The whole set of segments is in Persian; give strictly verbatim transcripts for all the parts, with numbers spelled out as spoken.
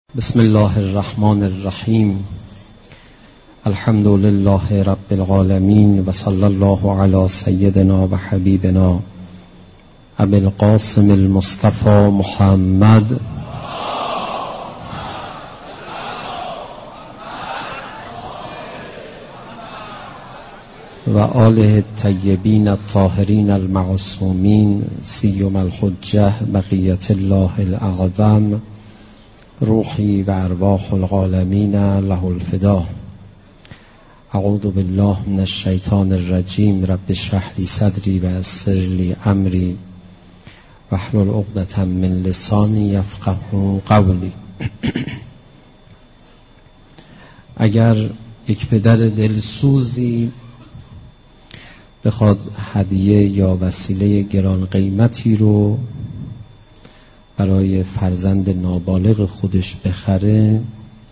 بسم الله الرحمن الرحیم. الحمد لله رب العالمین و صلی الله علی سیدنا و حبیبنا ابی القاسم المصطفى محمد و آله الطیبین الطاهرین المعصومین سیما الحجة بقیة الله الاعظم روحی و ارواح العالمین له الفدا. اعوذ بالله من الشیطان الرجیم. رب اشرح لی صدری و یسر لی امری واحلل عقدة من لسانی یفقهوا قولی. اگر یک پدر دلسوزی بخواد هدیه یا وسیله گران قیمتی رو برای فرزند نابالغ خودش بخره،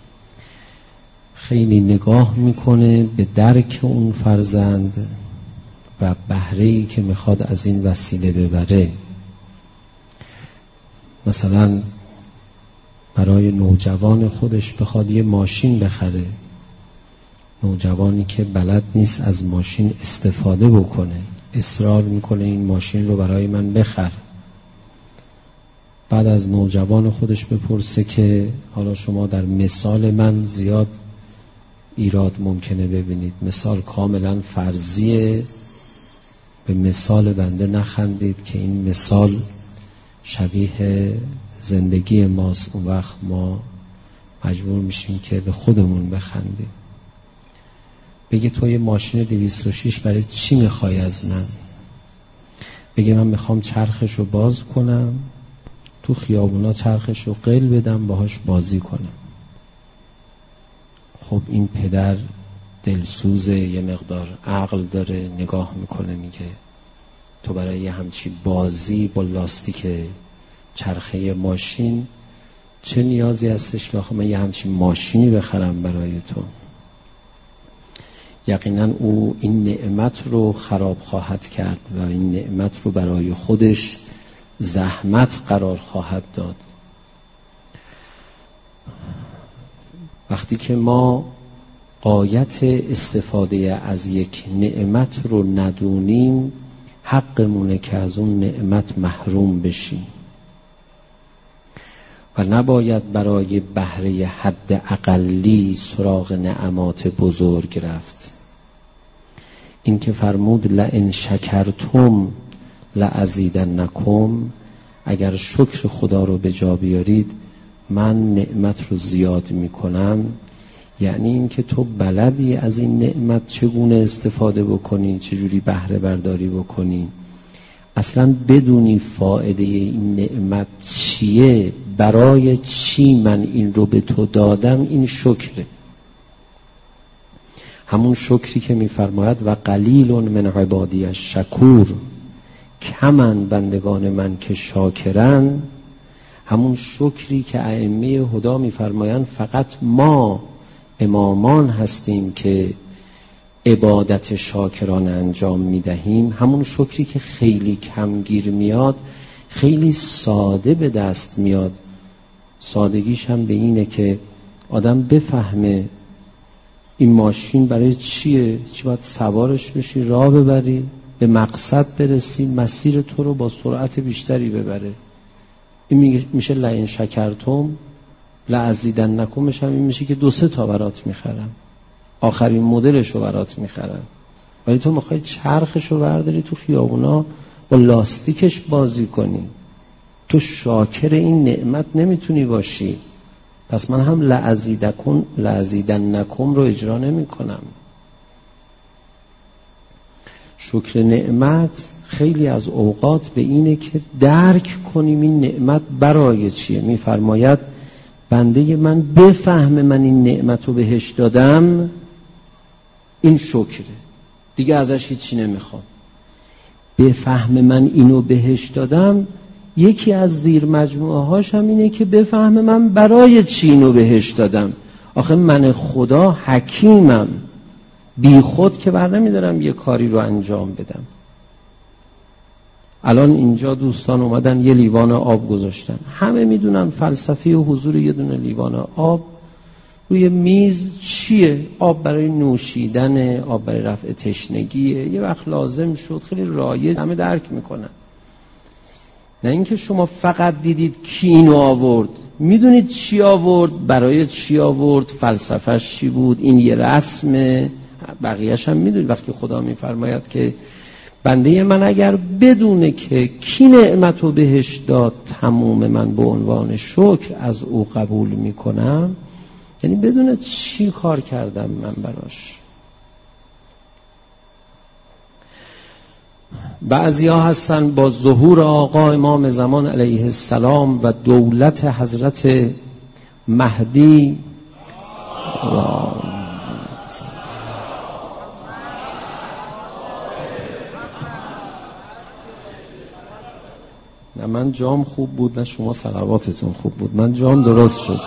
خیلی نگاه میکنه به درک اون فرزند و بهره‌ای که میخواد از این وسیله ببره. مثلا برای نوجوان خودش بخواد یه ماشین بخره، نوجوانی که بلد نیست از ماشین استفاده بکنه، اصرار میکنه این ماشین رو برای من بخر. بعد از نوجوان خودش بپرسه که حالا شما در مثال من زیاد ایراد ممکنه ببینید، مثال کاملا فرضیه، به مثال بنده نخندید که این مثال شبیه زندگی ماست. اون وقت ما مجبور میشیم که به خودمون بخندیم. بگه تو یه ماشین دویست و شش برای چی میخوای از من؟ بگه من میخوام چرخش رو باز کنم، تو خیابونا چرخش رو قل بدم، باهاش بازی کنم. خب این پدر دلسوزه، یه مقدار عقل داره، نگاه میکنه میگه تو برای یه همچی بازی با لاستیک چرخه ماشین چه نیازی هستش که آخه من یه همچی ماشینی بخرم برای تو؟ یقینا او این نعمت رو خراب خواهد کرد و این نعمت رو برای خودش زحمت قرار خواهد داد. وقتی که ما غایت استفاده از یک نعمت رو ندونیم، حقمونه که از اون نعمت محروم بشیم و نباید برای بهره حد اقلی سراغ نعمات بزرگ رفت. این که فرمود لئن شکرتم لازیدنکم، اگر شکر خدا رو به جا بیارید من نعمت رو زیاد میکنم، یعنی این که تو بلدی از این نعمت چگونه استفاده بکنی، چجوری بهره برداری بکنی، اصلا بدونی فایده این نعمت چیه، برای چی من این رو به تو دادم. این شکره، همون شکری که میفرماید و قلیل من عبادی الشکور، کمن بندگان من که شاکرن. همون شکری که ائمه هدی میفرمایند فقط ما امامان هستیم که عبادت شاکران انجام میدهیم. همون شکری که خیلی کمگیر میاد، خیلی ساده به دست میاد. سادگیش هم به اینه که آدم بفهمه این ماشین برای چیه، چی باید سوارش بشی، راه ببری، به مقصد برسی، مسیر تو رو با سرعت بیشتری ببره. این میشه لئن شکرتم لازیدنکمش هم این میشه که دو سه تا برات میخرم، آخرین مدلش رو برات میخرم. ولی تو میخوای چرخش رو برداری تو خیابونا با لاستیکش بازی کنی، تو شاکر این نعمت نمیتونی باشی. پس من هم لازیدکم لازیدنکم رو اجرا نمی کنم. شکر نعمت خیلی از اوقات به اینه که درک کنیم این نعمت برای چیه. میفرماید بنده من بفهمه من این نعمت رو بهش دادم، این شکره، دیگه ازش هیچی نمیخوام. بفهمه من اینو بهش دادم، یکی از زیر مجموعه هاش هم اینه که بفهمه من برای چی اینو بهش دادم. آخه من خدا حکیمم، بی خود که بر نمیدارم یه کاری رو انجام بدم. الان اینجا دوستان اومدن یه لیوان آب گذاشتن، همه میدونن فلسفه و حضور یه دونه لیوان آب روی میز چیه؟ آب برای نوشیدن، آب برای رفع تشنگیه، یه وقت لازم شد، خیلی رایج، همه درک میکنن. نه اینکه شما فقط دیدید کی اینو آورد، میدونید چی آورد، برای چی آورد، فلسفهش چی بود، این یه رسمه، بقیهش هم میدونید. وقتی خدا میفرماید که بنده من اگر بدونه که کی نعمتو بهش داد، تموم من به عنوان شکر از او قبول میکنم، یعنی بدونه چی کار کردم من براش. بعضی ها هستن با ظهور آقا امام زمان علیه السلام و دولت حضرت مهدی نه من جام خوب بود، نه شما صلواتتون خوب بود، من جام درست شد.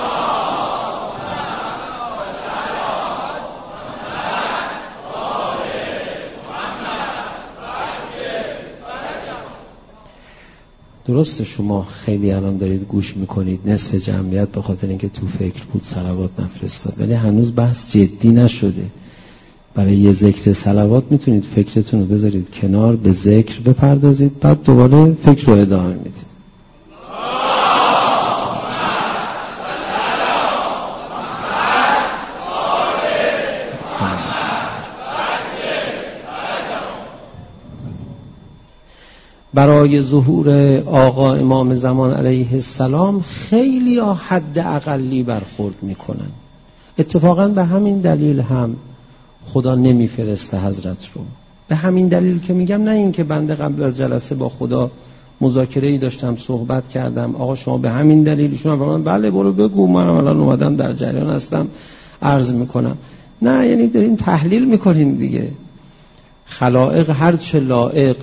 درسته شما خیلی الان دارید گوش میکنید، نصف جمعیت به خاطر اینکه تو فکر بود صلوات نفرستاد، ولی هنوز بحث جدی نشده. برای یه ذکر صلوات میتونید فکرتون رو بذارید کنار، به ذکر بپردازید، بعد دوباره فکر رو ادامه میدید. برای ظهور آقا امام زمان علیه السلام خیلی ها حد اقلی برخورد میکنن. اتفاقا به همین دلیل هم خدا نمیفرسته حضرت رو. به همین دلیل که میگم، نه این که بنده قبل از جلسه با خدا مذاکره ای داشتم، صحبت کردم، آقا شما به همین دلیلشون هم فرمان بله برو بگو، من الان اومدم در جریان هستم عرض میکنم. نه، یعنی داریم تحلیل میکنیم دیگه. خلائق هر چه لائق.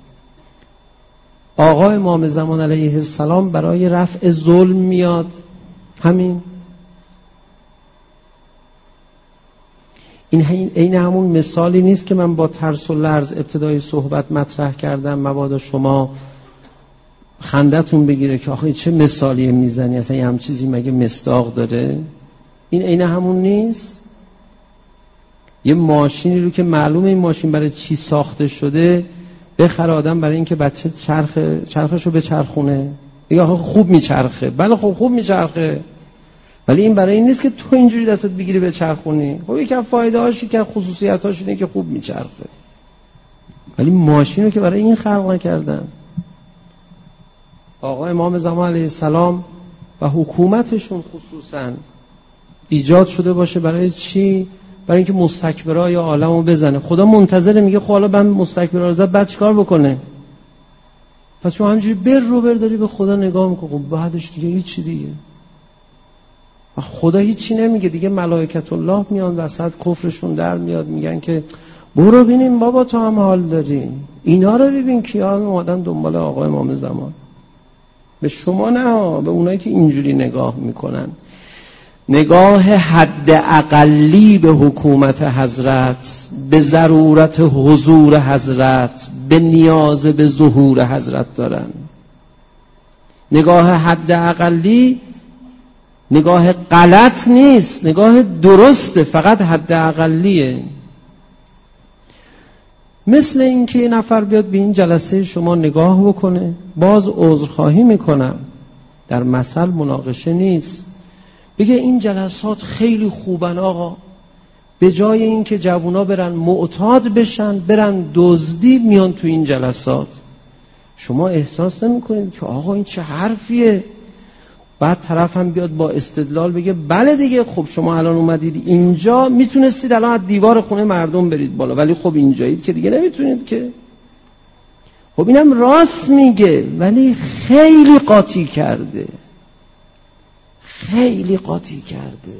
آقا امام زمان علیه السلام برای رفع ظلم میاد، همین. این این همون مثالی نیست که من با ترس و لرز ابتدای صحبت مطرح کردم، مبادا شما خندتون بگیره که آخه چه مثالی میزنی، اصلا یه هم چیزی مگه مصداق داره؟ این عین همون نیست. یه ماشینی رو که معلومه این ماشین برای چی ساخته شده، بخره آدم برای اینکه بچه چرخ چرخشو بچرخونه، یا خوب میچرخه، بله خب خوب میچرخه، ولی این برای این نیست که تو اینجوری دستت بگیری بچرخونی. خب یکی از فایده هاش، یکی از خصوصیت اینه که خوب میچرخه، ولی ماشین رو که برای این خلق نکردن. آقا امام زمان علیه السلام و حکومتشون خصوصا ایجاد شده باشه برای چی؟ برای اینکه مستکبرای عالمو بزنه. خدا منتظره، میگه خب حالا من مستکبرا رو زد، بعد چیکار بکنه؟ پس شما همینجوری بر رو بر داری به خدا نگاه میکنی، خب بعدش دیگه هیچی دیگه. و خدا هیچی نمیگه دیگه. ملائکت الله میان وسط، کفرشون در میاد، میگن که برو ببینیم بابا تو هم حال داری، اینا رو ببین کیان اومدن دنبال آقا امام زمان. به شما نه، به اونایی که اینجوری نگاه میکنن. نگاه حد اقلی به حکومت حضرت، به ضرورت حضور حضرت، به نیاز به ظهور حضرت دارن. نگاه حد اقلی نگاه غلط نیست، نگاه درسته، فقط حد اقلیه. مثل این که یه نفر بیاد به این جلسه شما نگاه بکنه، باز عذرخواهی میکنم، در مثل مناقشه نیست، بگه این جلسات خیلی خوبن آقا، به جای این که جوونا برن معتاد بشن، برن دزدی، میان تو این جلسات. شما احساس نمی کنید که آقا این چه حرفیه؟ بعد طرف هم بیاد با استدلال بگه بله دیگه، خب شما الان اومدید اینجا، میتونستید الان از دیوار خونه مردم برید بالا، ولی خب اینجایید که دیگه نمیتونید که. خب اینم راست میگه، ولی خیلی قاطی کرده، خیلی قاطی کرده.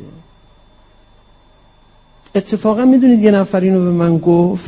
اتفاقا میدونید یه نفر اینو به من گفت،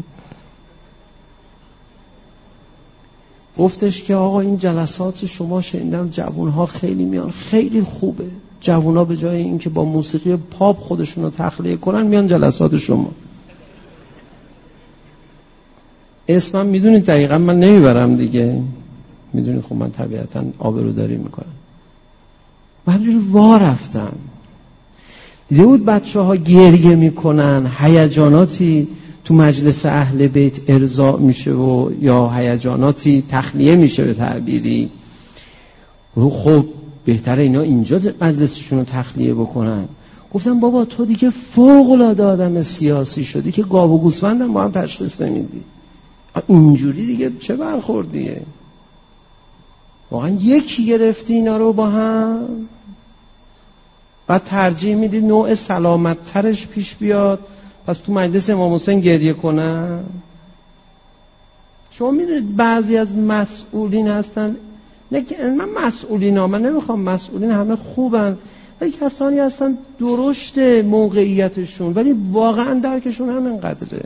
گفتش که آقا این جلسات شما شنیدم جوانها خیلی میان، خیلی خوبه، جوانها به جای اینکه با موسیقی پاپ خودشون رو تخلیه کنن، میان جلسات شما. اسمم میدونید دقیقا من نمیبرم دیگه، میدونید خب من طبیعتا آبروداری میکنم. من همجوری وا رفتم، دیده بود بچه ها گریه میکنن، هیجاناتی تو مجلس اهل بیت ارضاء میشه و یا هیجاناتی تخلیه میشه به تعبیری. خب بهتره اینا اینجا مجلسشون رو تخلیه بکنن. گفتم بابا تو دیگه فوق العاده آدم سیاسی شدی که گاو و گوسفندم با هم تشخیص نمیدی، اینجوری دیگه چه برخوردیه؟ واقعا یکی گرفتی اینا رو با هم، بعد ترجیح میدید نوع سلامت ترش پیش بیاد، پس تو مجلس امام حسین گریه کنن. شما میدونید بعضی از مسئولین هستن، نه که من مسئولین ها، من نمیخوام مسئولین همه خوبن، ولی کسانی هستن درشت موقعیتشون ولی واقعا درکشون همین قدره.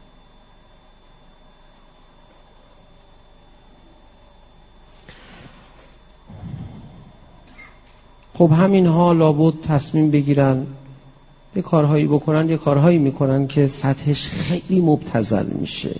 خب همین ها لابد تصمیم بگیرن یه کارهایی بکنن، یه کارهایی میکنن که سطحش خیلی مبتذل میشه.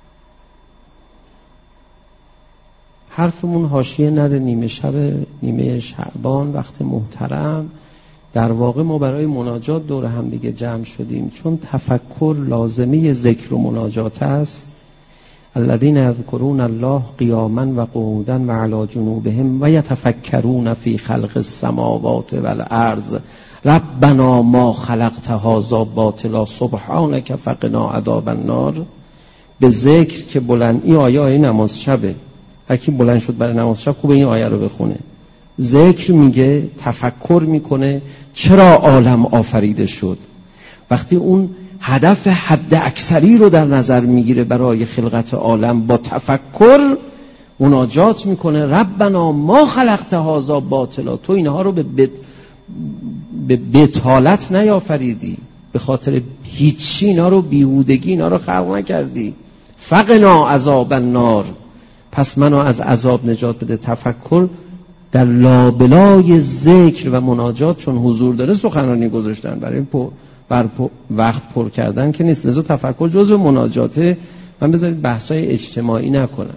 حرفمون حاشیه نره، نیمه شب نیمه شعبان وقت محترم، در واقع ما برای مناجات دور هم دیگه جمع شدیم، چون تفکر لازمه ذکر و مناجات است. الذين يذكرون الله قياما وقعودا وعلى جنوبهم ويتفكرون في خلق السماوات والارض ربنا ما خلقت هذا باطلا سبحانك فقنا عذاب النار. به ذکر که بلند، این آیه آیه نماز شبه، هر کی بلند شد برای نماز شب خوبه این آیه رو بخونه. ذکر میگه، تفکر میکنه چرا عالم آفریده شد. وقتی اون هدف حد اکثری رو در نظر میگیره برای خلقت عالم، با تفکر مناجات میکنه ربنا ما خلقت هذا باطلا، تو اینها رو به بت... به بتالت نیافریدی، به خاطر هیچی اینا رو، بیهودگی اینا رو خلق نکردی. فقنا عذاب النار، پس منو از عذاب نجات بده. تفکر در لابلای ذکر و مناجات چون حضور داره سخنرانی گذاشتن برای پو بر پو وقت پر کردن که نیست، لذا تفکر جزو مناجاته. من بذارید بحثای اجتماعی نکنم.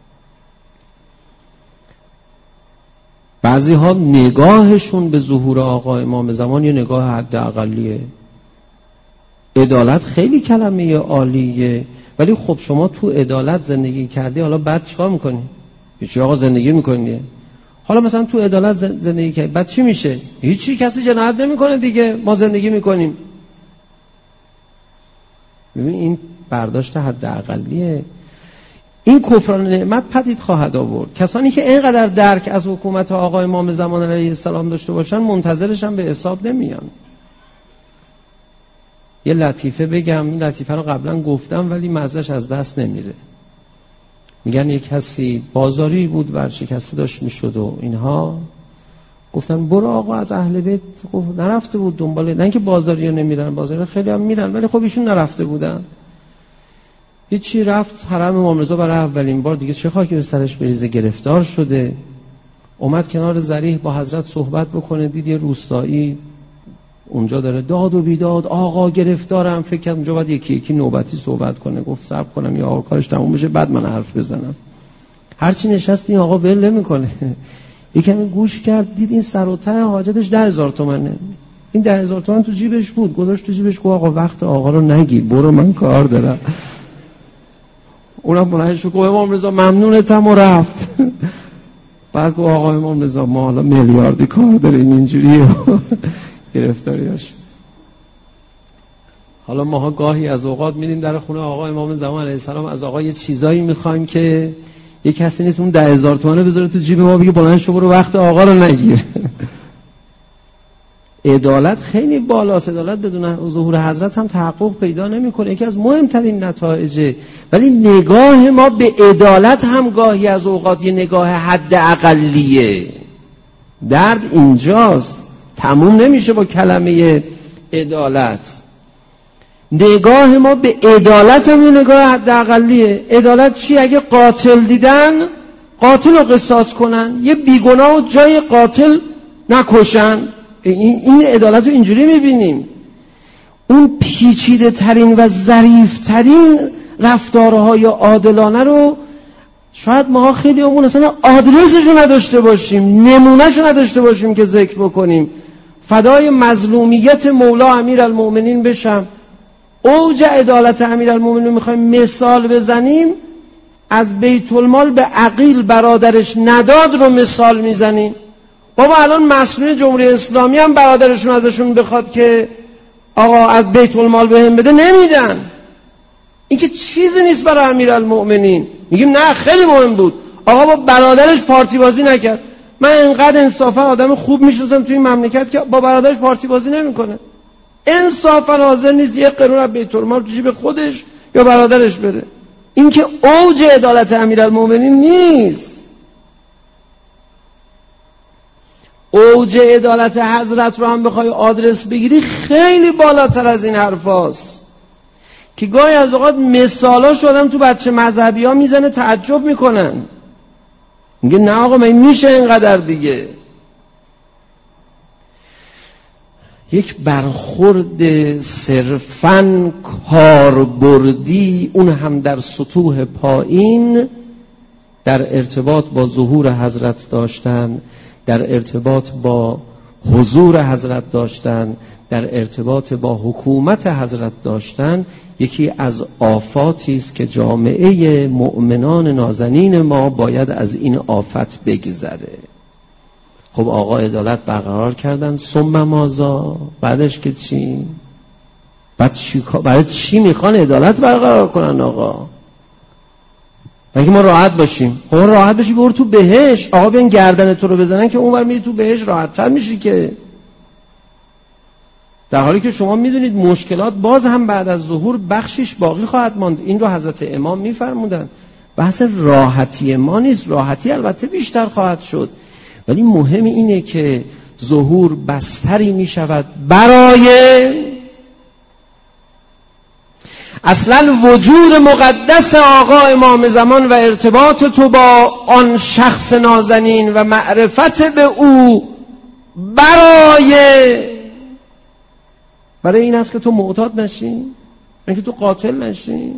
بعضی ها نگاهشون به ظهور آقا امام زمان یه نگاه حد اقلیه. عدالت خیلی کلمه عالیه، ولی خب شما تو عدالت زندگی کردی، حالا بعد چیکار میکنی؟ هیچی آقا زندگی میکنی. حالا مثلا تو عدالت زندگی کردی بعد چی میشه؟ هیچی، کسی جنایت نمیکنه دیگه، ما زندگی میکنیم. ببین این برداشت حد اقلیه. این کفران نعمت پدید خواهد آورد. کسانی که اینقدر درک از حکومت آقا امام زمان علیه السلام داشته باشن منتظرش هم به حساب نمیان. یه لطیفه بگم، این لطیفه رو قبلا گفتم ولی مزهش از دست نمیره. میگن یک کسی بازاری بود ورشکسته داشت میشد و اینها، گفتن برو آقا از اهل بیت. گفت نرفته بود دنبال، نه اینکه بازاری ها نمیرن، بازاری ها خیلی هم میرن ولی خب ایشون نرفته بودن. یه چی رفت حرم امام رضا برای اولین بار، دیگه چه خاکی به سرش بریزه، گرفتار شده. اومد کنار ضریح با حضرت صحبت بکنه، دید یه روستایی اونجا داره داد و بیداد، آقا گرفتارم. فکر کرد اونجا باید یکی یکی نوبتی صحبت کنه. گفت صبر کنم یا آقا کارش تموم بشه بعد من حرف بزنم. هرچی نشست این آقا ول نمیکنه. یکمی گوش کرد، دید این سر و ته حاجتش ده هزار تومنه. این ده هزار تومن تو جیبش بود، گذاشت تو جیبش. گفت آقا وقت آقا رو نگیر، برو من کار دارم. اونم بلندش گفت امام رضا ممنونتم و رفت. بعد گفت آقا امام رضا ما حالا میلیاردی کار داریم اینجوریه. گرفتاریاش. حالا ماها گاهی از اوقات میریم در خونه آقا امام زمان علیه السلام، از آقا یه چیزایی میخوایم که یک کسی نیست اون ده هزار تومنه بذاره تو جیب ما بگه بلند شو برو وقت آقا رو نگیر. عدالت خیلی بالاست. عدالت بدون ظهور حضرت هم تحقق پیدا نمیکنه، یکی از مهمترین نتایجه. ولی نگاه ما به عدالت هم گاهی از اوقات یه نگاه حد اقلیه. درد اینجاست، تموم نمیشه با کلمه عدالت. نگاه ما به عدالت هم یه نگاه حد اقلیه. عدالت چی؟ اگه قاتل دیدن قاتل رو قصاص کنن، یه بیگناه و جای قاتل نکشن. این, این عدالت رو اینجوری میبینیم. اون پیچیده ترین و ظریف ترین رفتارهای عادلانه رو شاید ما خیلی همون اصلا آدرسشو نداشته باشیم، نمونهشو نداشته باشیم که ذکر بکنیم. فدای مظلومیت مولا امیرالمؤمنین بشم. اوج عدالت امیرالمؤمنین میخوایم مثال بزنیم، از بیت المال به عقیل برادرش نداد رو مثال میزنیم. بابا الان مسئول جمهوری اسلامی هم برادرشون ازشون بخواد که آقا از بیت المال بهم بده، نمیدن. این که چیزی نیست برای امیرالمؤمنین. میگیم نه خیلی مهم بود، آقا با برادرش پارتی بازی نکرد. من انقدر انصافا آدم خوب میشناسم توی این مملکت که با برادرش پارتی بازی نمیکنه. انصافا حاضر نیست یک قرون از بیت المال تو جیب خودش یا برادرش بره. این که اوج عدالت امیرالمؤمنین نیست. اوج عدالت حضرت رو هم بخوای آدرس بگیری خیلی بالاتر از این حرفاست که گاهی از اوقات مثالاش آدم تو بچه مذهبی ها میزنه تعجب میکنن، میگه نه آقا من میشه اینقدر دیگه. یک برخورد صرفاً کاربردی، اون هم در سطوح پایین، در ارتباط با ظهور حضرت داشتن، در ارتباط با حضور حضرت داشتن، در ارتباط با حکومت حضرت داشتن، یکی از آفاتی است که جامعه مؤمنان نازنین ما باید از این آفت بگذره. خب آقا عدالت برقرار کردن، ثم ماذا؟ بعدش که چی؟ بعد چی؟ برای چی میخوان عدالت برقرار کنن آقا؟ بلکه ما راحت باشیم. خب راحت باشی برو تو بهشت. آقا بیان گردن تو رو بزنن که اونور میری تو بهشت راحت تر میشی که. در حالی که شما میدونید مشکلات باز هم بعد از ظهور بخشش باقی خواهد ماند. این رو حضرت امام میفرمودن. بحث راحتی ما نیست، راحتی البته بیشتر خواهد شد، ولی مهم اینه که ظهور بستری میشود برای اصلا وجود مقدس آقا امام زمان و ارتباط تو با آن شخص نازنین و معرفت به او، برای برای این است که تو معتاد نشی، اینکه تو قاتل نشی.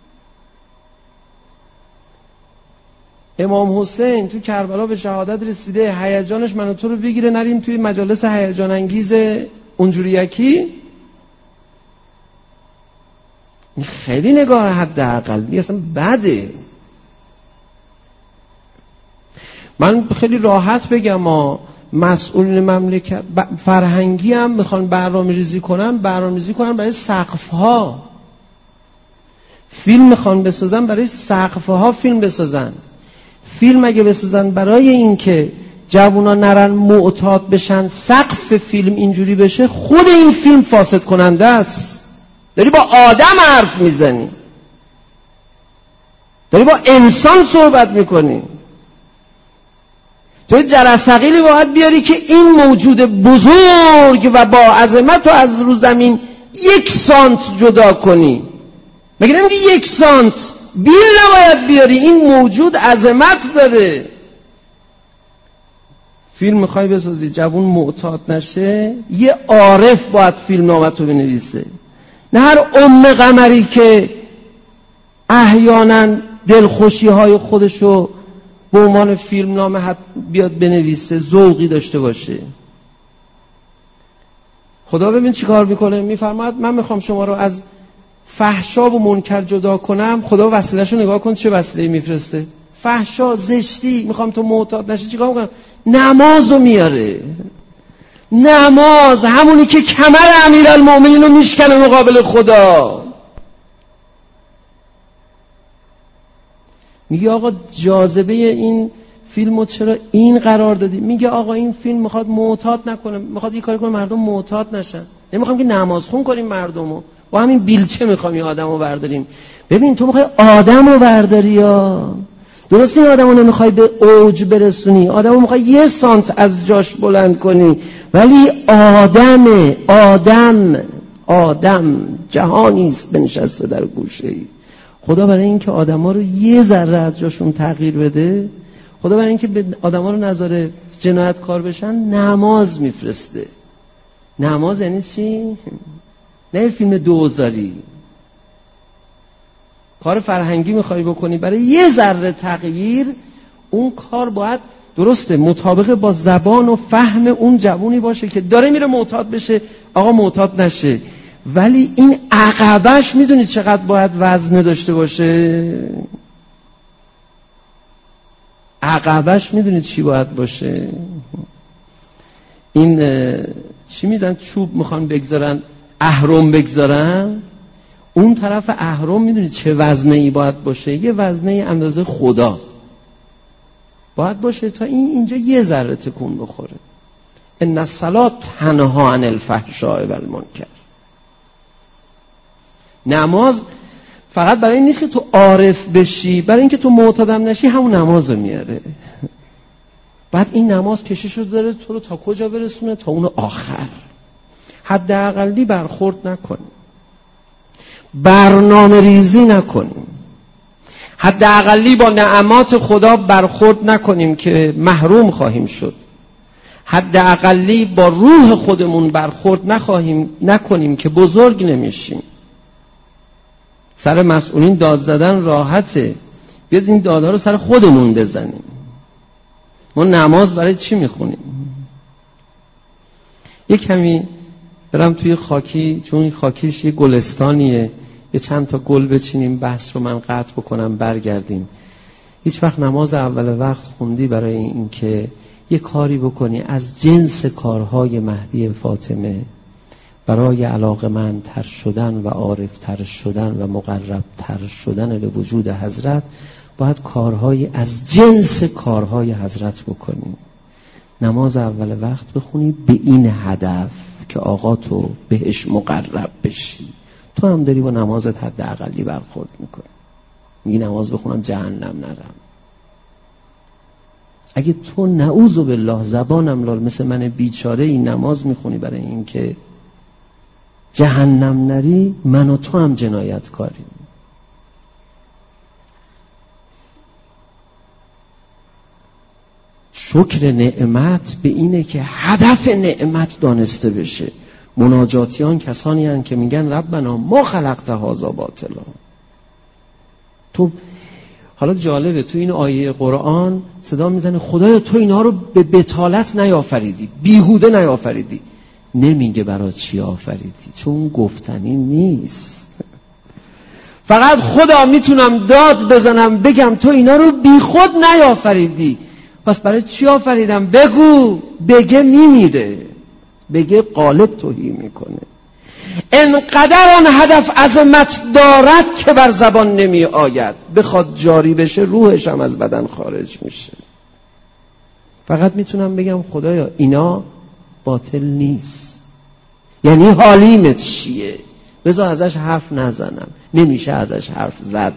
امام حسین تو کربلا به شهادت رسیده، هیجانش منو تو رو بگیره نریم توی مجالس هیجان انگیز اونجوری یکی. خیلی نگاه حداقل اصلا بده. من خیلی راحت بگم ما مسئولین مملکت فرهنگی هم میخوان برنامه ریزی کنن، برنامه ریزی کنن برای سقف ها. فیلم میخوان بسازن برای سقف ها فیلم بسازن. فیلم اگه بسازن برای این که جوونا نرن معتاد بشن، سقف فیلم اینجوری بشه، خود این فیلم فاسد کننده است. داری با آدم حرف میزنی، داری با انسان صحبت میکنی. تو جرثقیلی باید بیاری که این موجود بزرگ و با عظمت رو از رو زمین یک سانت جدا کنی. مگه نمیگی یک سانت بیل نباید بیاری؟ این موجود عظمت داره. فیلم میخوای بسازی جوون معتاد نشه، یه عارف باید فیلم نامت رو بنویسه، نه هر ام قمری که احیانا دلخوشی های خودشو به عنوان فیلم نامه بیاد بنویسه، ذوقی داشته باشه. خدا ببین چی کار میکنه. میفرماید من میخوام شما رو از فحشا و منکر جدا کنم. خدا وسیله‌شو نگاه کن چه وسیله‌ای میفرسته. فحشا، زشتی، میخوام تو معتاد نشی، چیکار میکنم؟ نمازو میاره. نماز همونی که کمر امیرالمؤمنین رو میشکنه مقابل خدا. میگه آقا جاذبه این فیلمو چرا این قرار دادی؟ میگه آقا این فیلم میخواد معتاد نکنه، میخواد یه کاری کنه مردم معتاد نشن. نمیخوام که نماز خون کنیم مردمو، با همین بیلچه میخوام این آدمو برداریم. ببین تو میخوای آدمو برداری، یا درست این آدمو نمیخوای به اوج برسونی، آدمو میخوای یه سانت از جاش بلند کنی، ولی آدم آدم آدم جهانی است بنشسته در گوشه‌ای. خدا برای اینکه آدما رو یه ذره از جاشون تغییر بده، خدا برای اینکه آدما رو نذاره جنایتکار بشن، نماز میفرسته. نماز یعنی چی؟ نه فیلم دوزاری. کار فرهنگی میخوای بکنی برای یه ذره تغییر، اون کار باید درسته مطابق با زبان و فهم اون جوونی باشه که داره میره معتاد بشه، آقا معتاد نشه. ولی این عقبش میدونید چقدر باید وزن داشته باشه؟ عقبش میدونید چی باید باشه؟ این چی میدن چوب میخوان بگذارن، اهرم بگذارن، اون طرف اهرم میدونید چه وزنه ای باید باشه؟ یه وزنه ای اندازه خدا باید باشه تا این اینجا یه ذره تکون بخوره. ان الصلاة تنها عن الفحشاء و المنکر. نماز فقط برای این نیست که تو عارف بشی، برای اینکه تو معتادم نشی همون نماز رو میاره. بعد این نماز کشش رو داره تو رو تا کجا برسونه؟ تا اون آخر. حداقلی برخورد نکنیم، برنامه ریزی نکنیم، حداقلی با نعمات خدا برخورد نکنیم که محروم خواهیم شد، حداقلی با روح خودمون برخورد نخواهیم نکنیم که بزرگ نمیشیم. سر مسئولین داد زدن راحته، بیاد این دادها رو سر خودمون بزنیم. ما نماز برای چی میخونیم؟ یه کمی برم توی خاکی، چون این خاکیش یه گلستانیه، یه چند تا گل بچینیم، بحث رو من قطع بکنم برگردیم. هیچ وقت نماز اول وقت خوندی برای این که یه کاری بکنی از جنس کارهای مهدی فاطمه برای علاقه‌مندتر شدن و عارفتر شدن و مقربتر شدن به وجود حضرت؟ باید کارهای از جنس کارهای حضرت بکنی. نماز اول وقت بخونی به این هدف که آقا تو بهش مقرب بشی. تو هم داری با نمازت حداقلی برخورد میکنی، میگی نماز بخونم جهنم نرم. اگه تو نعوذ بالله زبانم لال مثل من بیچاره این نماز میخونی برای این که جهنم نری، من و تو هم جنایت کاریم. شکر نعمت به اینه که هدف نعمت دانسته بشه. مناجاتیان کسانی هستند که میگن ربنا ما خلقت هذا باطلا. تو حالا جالبه تو این آیه قرآن صدا میزنه خدایا تو اینا رو به بتالت نیافریدی، بیهوده نیافریدی. نمیگه برای چی آفریدی، چون گفتنی نیست. فقط خدا میتونم داد بزنم بگم تو اینا رو بی خود نیافریدی، پس برای چی آفریدم؟ بگو. بگه میمیره، بگه قالب توهی میکنه. انقدر آن هدف عظمت دارد که بر زبان نمی آید، بخواد جاری بشه روحش هم از بدن خارج میشه. فقط میتونم بگم خدایا اینا باطل نیست، یعنی حالیمت چیه؟ بذار ازش حرف نزنم، نمیشه ازش حرف زد.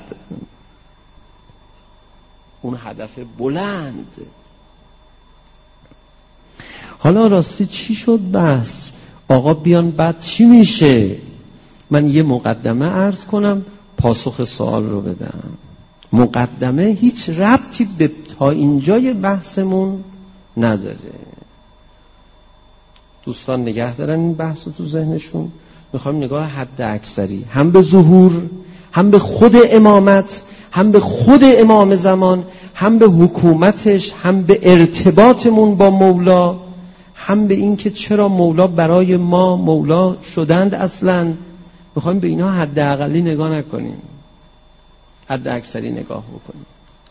اون هدف بلند. حالا راستی چی شد بس؟ آقا بیان بعد چی میشه؟ من یه مقدمه عرض کنم، پاسخ سوال رو بدم. مقدمه هیچ ربطی به تا اینجای بحثمون نداره. دوستان نگه دارن این بحث رو تو ذهنشون. میخوایم نگاه حد اکثری، هم به ظهور، هم به خود امامت، هم به خود امام زمان، هم به حکومتش، هم به ارتباطمون با مولا، هم به این که چرا مولا برای ما مولا شدند. اصلا میخوایم به اینا حداقلی نگاه نکنیم، حد اکثری نگاه بکنیم.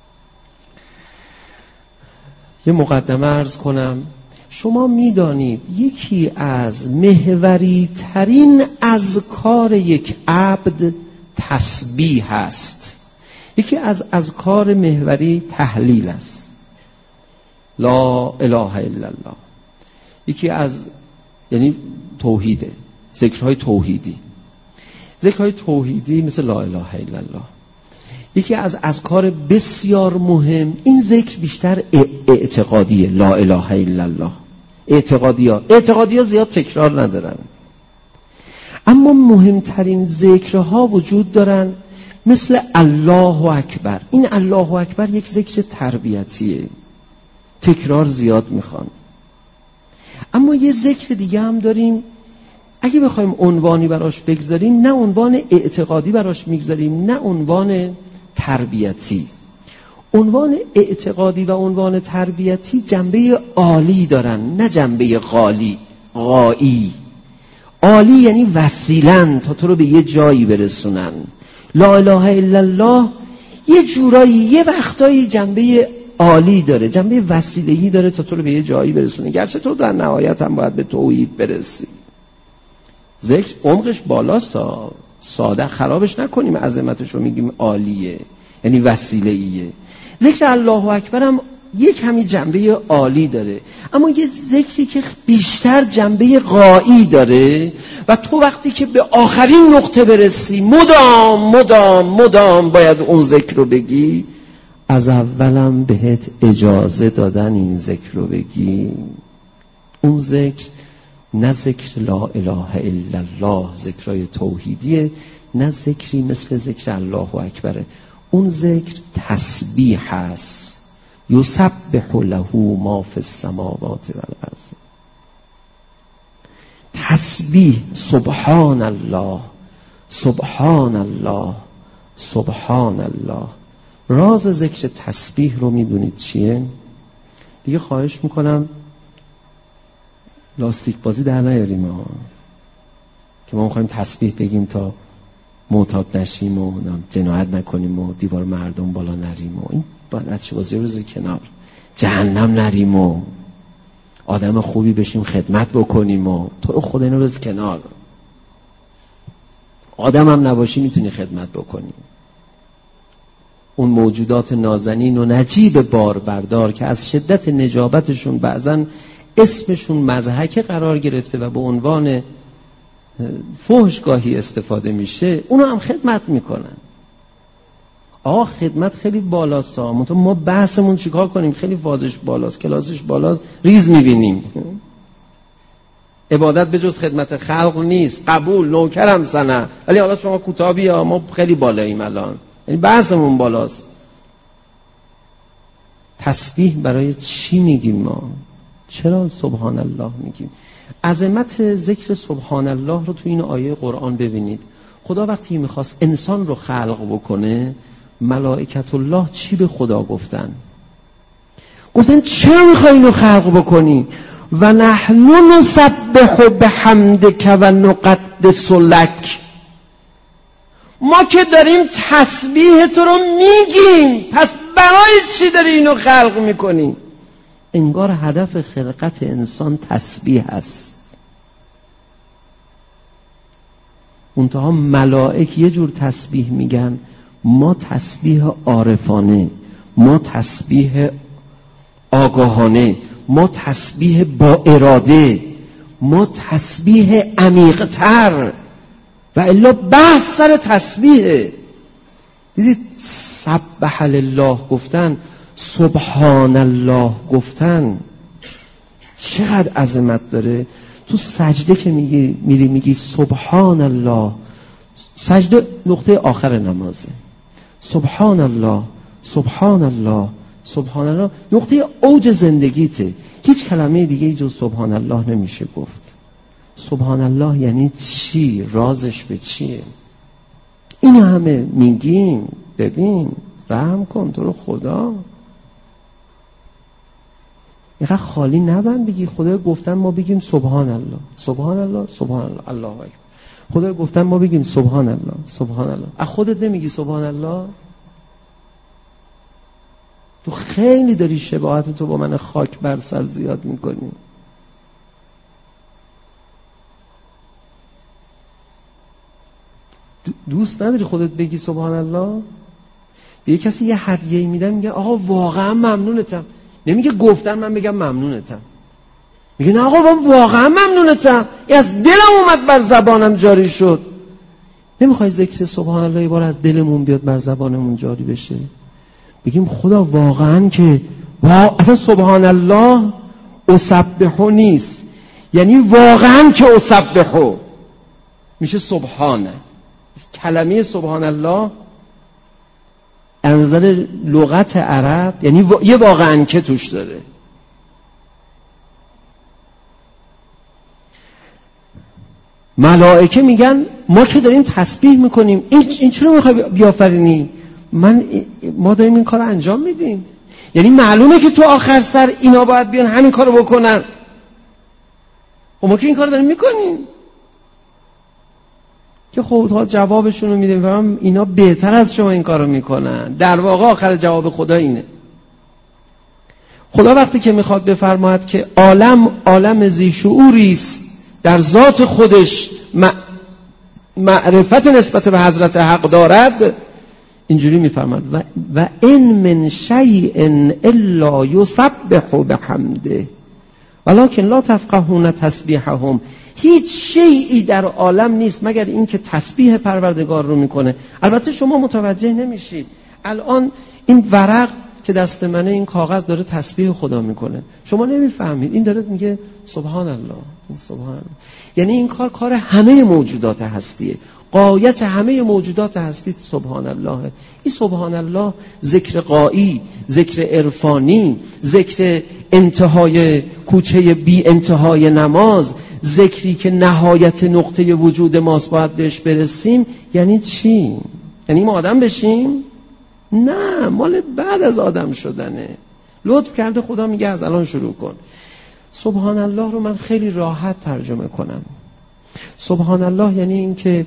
یه مقدمه عرض کنم. شما میدانید یکی از محوری ترین اذکار یک عبد تسبیح است. یکی از اذکار محوری تهلیل است، لا اله الا الله. یکی از یعنی توحیده، ذکرهای توحیدی. ذکرهای توحیدی مثل لا اله الا الله. یکی از اذکار بسیار مهم، این ذکر بیشتر اعتقادیه، لا اله الا الله. اعتقادی ها اعتقادی ها زیاد تکرار ندارن، اما مهمترین ذکرها وجود دارن، مثل الله اکبر. این الله اکبر یک ذکر تربیتیه، تکرار زیاد میخوان. اما یه ذکر دیگه هم داریم، اگه بخوایم عنوانی براش بگذاریم، نه عنوان اعتقادی براش میگذاریم نه عنوان تربیتی. عنوان اعتقادی و عنوان تربیتی جنبه عالی دارن، نه جنبه غالی غایی. عالی یعنی وسیلن تا تو رو به یه جایی برسونن. لا اله الا الله یه جورایی یه وقتایی جنبه عالی داره، جنبه وسیله‌ای داره تا تو رو به یه جایی برسونه، گرچه تو در نهایت هم باید به توحید برسی. ذکر عمقش بالاست تا ساده خرابش نکنیم، عظمتش رو میگیم عالیه یعنی وسیله‌ایه. ذکر الله اکبر هم یک کمی جنبه عالی داره، اما یه ذکری که بیشتر جنبه غایی داره و تو وقتی که به آخرین نقطه برسی مدام مدام مدام باید اون ذکر رو بگی. از اولم بهت اجازه دادن این ذکر رو بگی. اون ذکر نه ذکر لا اله الا الله، ذکرای توحیدیه، نه ذکری مثل ذکر الله اکبره. اون ذکر تسبیح هست. یسبح له ما فی السماوات والارض. تسبیح، سبحان الله سبحان الله سبحان الله. راز ذکر تسبیح رو میدونید چیه؟ دیگه خواهش میکنم لاستیک بازی در نیاریم ها، که ما میخوایم تسبیح بگیم تا معتاد نشیم و جنایت نکنیم و دیوار مردم بالا نریم و این باید بچه بازی رو بذاری کنار، جهنم نریم و آدم خوبی بشیم خدمت بکنیم و تو رو خدا اینو بذار کنار. آدم هم نباشی میتونی خدمت بکنی. اون موجودات نازنین و نجیب بار بردار که از شدت نجابتشون بعضن اسمشون مضحکه قرار گرفته و به عنوان فحشگاهی استفاده میشه، اونو هم خدمت میکنن. آقا خدمت خیلی بالاست، ما بحثمون چیکار کنیم؟ خیلی فازش بالاست، کلاسش بالاست، ریز میبینیم. عبادت به جز خدمت خلق نیست. قبول، نوکرم سنه، ولی حالا شما کوتاه بیا، ما خیلی بالاییم الان، یعنی بحثمون بالاست. تسبیح برای چی میگیم ما؟ چرا سبحان الله میگیم؟ عظمت ذکر سبحان الله رو تو این آیه قرآن ببینید. خدا وقتی میخواست انسان رو خلق بکنه، ملائکت الله چی به خدا گفتن؟ گفتن چرا میخوای اینو خلق بکنی؟ و نحن نسبح بحمدک و نقدس لک. ما که داریم تسبیح تو رو میگیم، پس برای چی داری اینو خلق میکنی؟ انگار هدف خلقت انسان تسبیح است. منتها ملائک یه جور تسبیح میگن، ما تسبیح عارفانه، ما تسبیح آگاهانه، ما تسبیح با اراده، ما تسبیح عمیق‌تر. و الا بحث سر تسبیحه. دیدید سبح لله گفتن، سبحان الله گفتن چقدر عظمت داره. تو سجده که میگی میری میگی سبحان الله، سجده نقطه آخر نمازه، سبحان الله سبحان الله سبحان الله نقطه اوج زندگیته. هیچ کلمه دیگه جز سبحان الله نمیشه گفت. سبحان الله یعنی چی؟ رازش به چیه؟ این همه میگیم. ببین رحم کن تو رو خدا، اینقدر خالی نبند بگی خدا گفتن ما بگیم سبحان الله سبحان الله سبحان الله الله اکبر. خدا گفتن ما بگیم سبحان الله سبحان الله. از خودت نمیگی سبحان الله؟ تو خیلی داری شباهت تو با من خاک بر سر زیاد میکنی. دوست نداری خودت بگی سبحان الله؟ به یه کسی یه هدیه میدم میگه آقا واقعا ممنونتم، نمیگه گفتن من بگم ممنونتم، میگه نه آقا من واقعا ممنونتم، این از دلم اومد بر زبانم جاری شد. نمیخوای ذکر سبحان الله یه بار از دلمون بیاد بر زبانمون جاری بشه؟ بگیم خدا واقعا که وا... اصلا سبحان الله اسبحو نیست، یعنی واقعا که اسبحو میشه سبحانه. کلمه سبحان الله از نظر لغت عرب یعنی وا... یه واقعا که توش داره. ملائکه میگن ما که داریم تسبیح میکنیم، این این چرا میخوای بیافرینی؟ من ما داریم این کار انجام میدیم. یعنی معلومه که تو آخر سر اینا باید بیان همین کارو بکنن، و ما که این کار داریم میکنیم. که خب جوابشون رو میدیم فرام اینا بهتر از شما این کارو میکنن. در واقع آخر جواب خدا اینه. خدا وقتی که میخواد بفرماید که عالم عالم ذی شعوری است، در ذات خودش معرفت نسبت به حضرت حق دارد، اینجوری میفرماید و, و ان من شیء الا یسبح بحمده ولکن لا تفقهون تسبیحهم. هیچ شیئی در عالم نیست مگر این که تسبیح پروردگار رو میکنه. البته شما متوجه نمیشید. الان این ورق که دست منه، این کاغذ داره تسبیح خدا میکنه، شما نمیفهمید. این داره میگه سبحان الله، این سبحان الله. یعنی این کار کار همه موجودات هستیه. غایت همه موجودات هستی سبحان الله. این سبحان الله ذکر غایی، ذکر عرفانی، ذکر انتهای کوچه بی انتهای نماز، ذکری که نهایت نقطه وجود ماست باید بهش برسیم. یعنی چی؟ یعنی ما آدم بشیم؟ نه، مال بعد از آدم شدنه. لطف کرده خدا میگه از الان شروع کن. سبحان الله رو من خیلی راحت ترجمه کنم. سبحان الله یعنی این که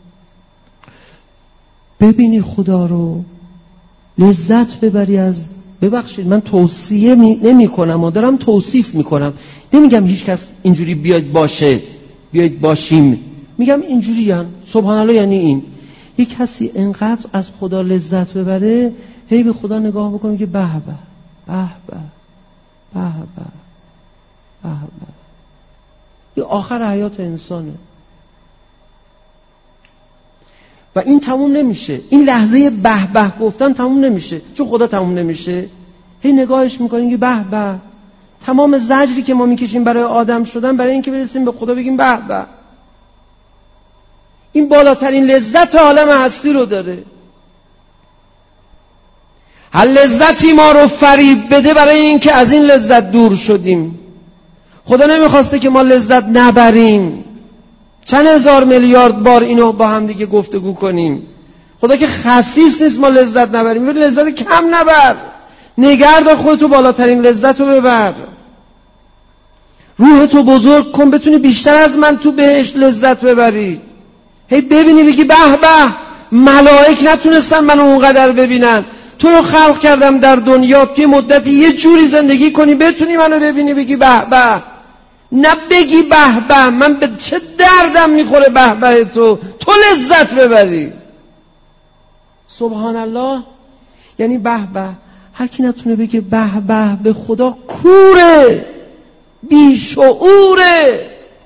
ببینی خدا رو، لذت ببری از، ببخشید من توصیه نمی کنم و دارم توصیف میکنم، نمیگم هیچ کس اینجوری بیاید باشه، بیاید باشیم، میگم اینجوری هم. سبحان الله یعنی این یک کسی انقدر از خدا لذت ببره، هی به خدا نگاه بکنه که به به به به به به به به. این آخر حیات انسانه و این تموم نمیشه. این لحظه به به گفتن تموم نمیشه، چون خدا تموم نمیشه. هی نگاهش میکنیم که به به. تمام زجری که ما میکشیم برای آدم شدن برای اینکه برسیم به خدا بگیم به به. این بالاترین لذت عالم هستی رو داره. هر لذتی ما رو فریب بده برای اینکه از این لذت دور شدیم. خدا نمیخواسته که ما لذت نبریم. چند هزار میلیارد بار اینو با هم دیگه گفتگو کنیم. خدا که خسیس نیست ما لذت نبریم. ولی لذت کم نبر، نگهدار خودتو، بالاترین لذت رو ببر. روحتو بزرگ کن بتونی بیشتر از من تو بهشت لذت ببری. هی ببینی بگی به به، ملائک نتونستن منو اونقدر ببینن. تو رو خلق کردم در دنیا که مدتی یه جوری زندگی کنی بتونی منو ببینی بگی به به، نه بگی به به من به چه دردم میخوره به به تو تو لذت ببری. سبحان الله یعنی به به. هر کی نتونه بگه به به به خدا کوره، بیشعوره،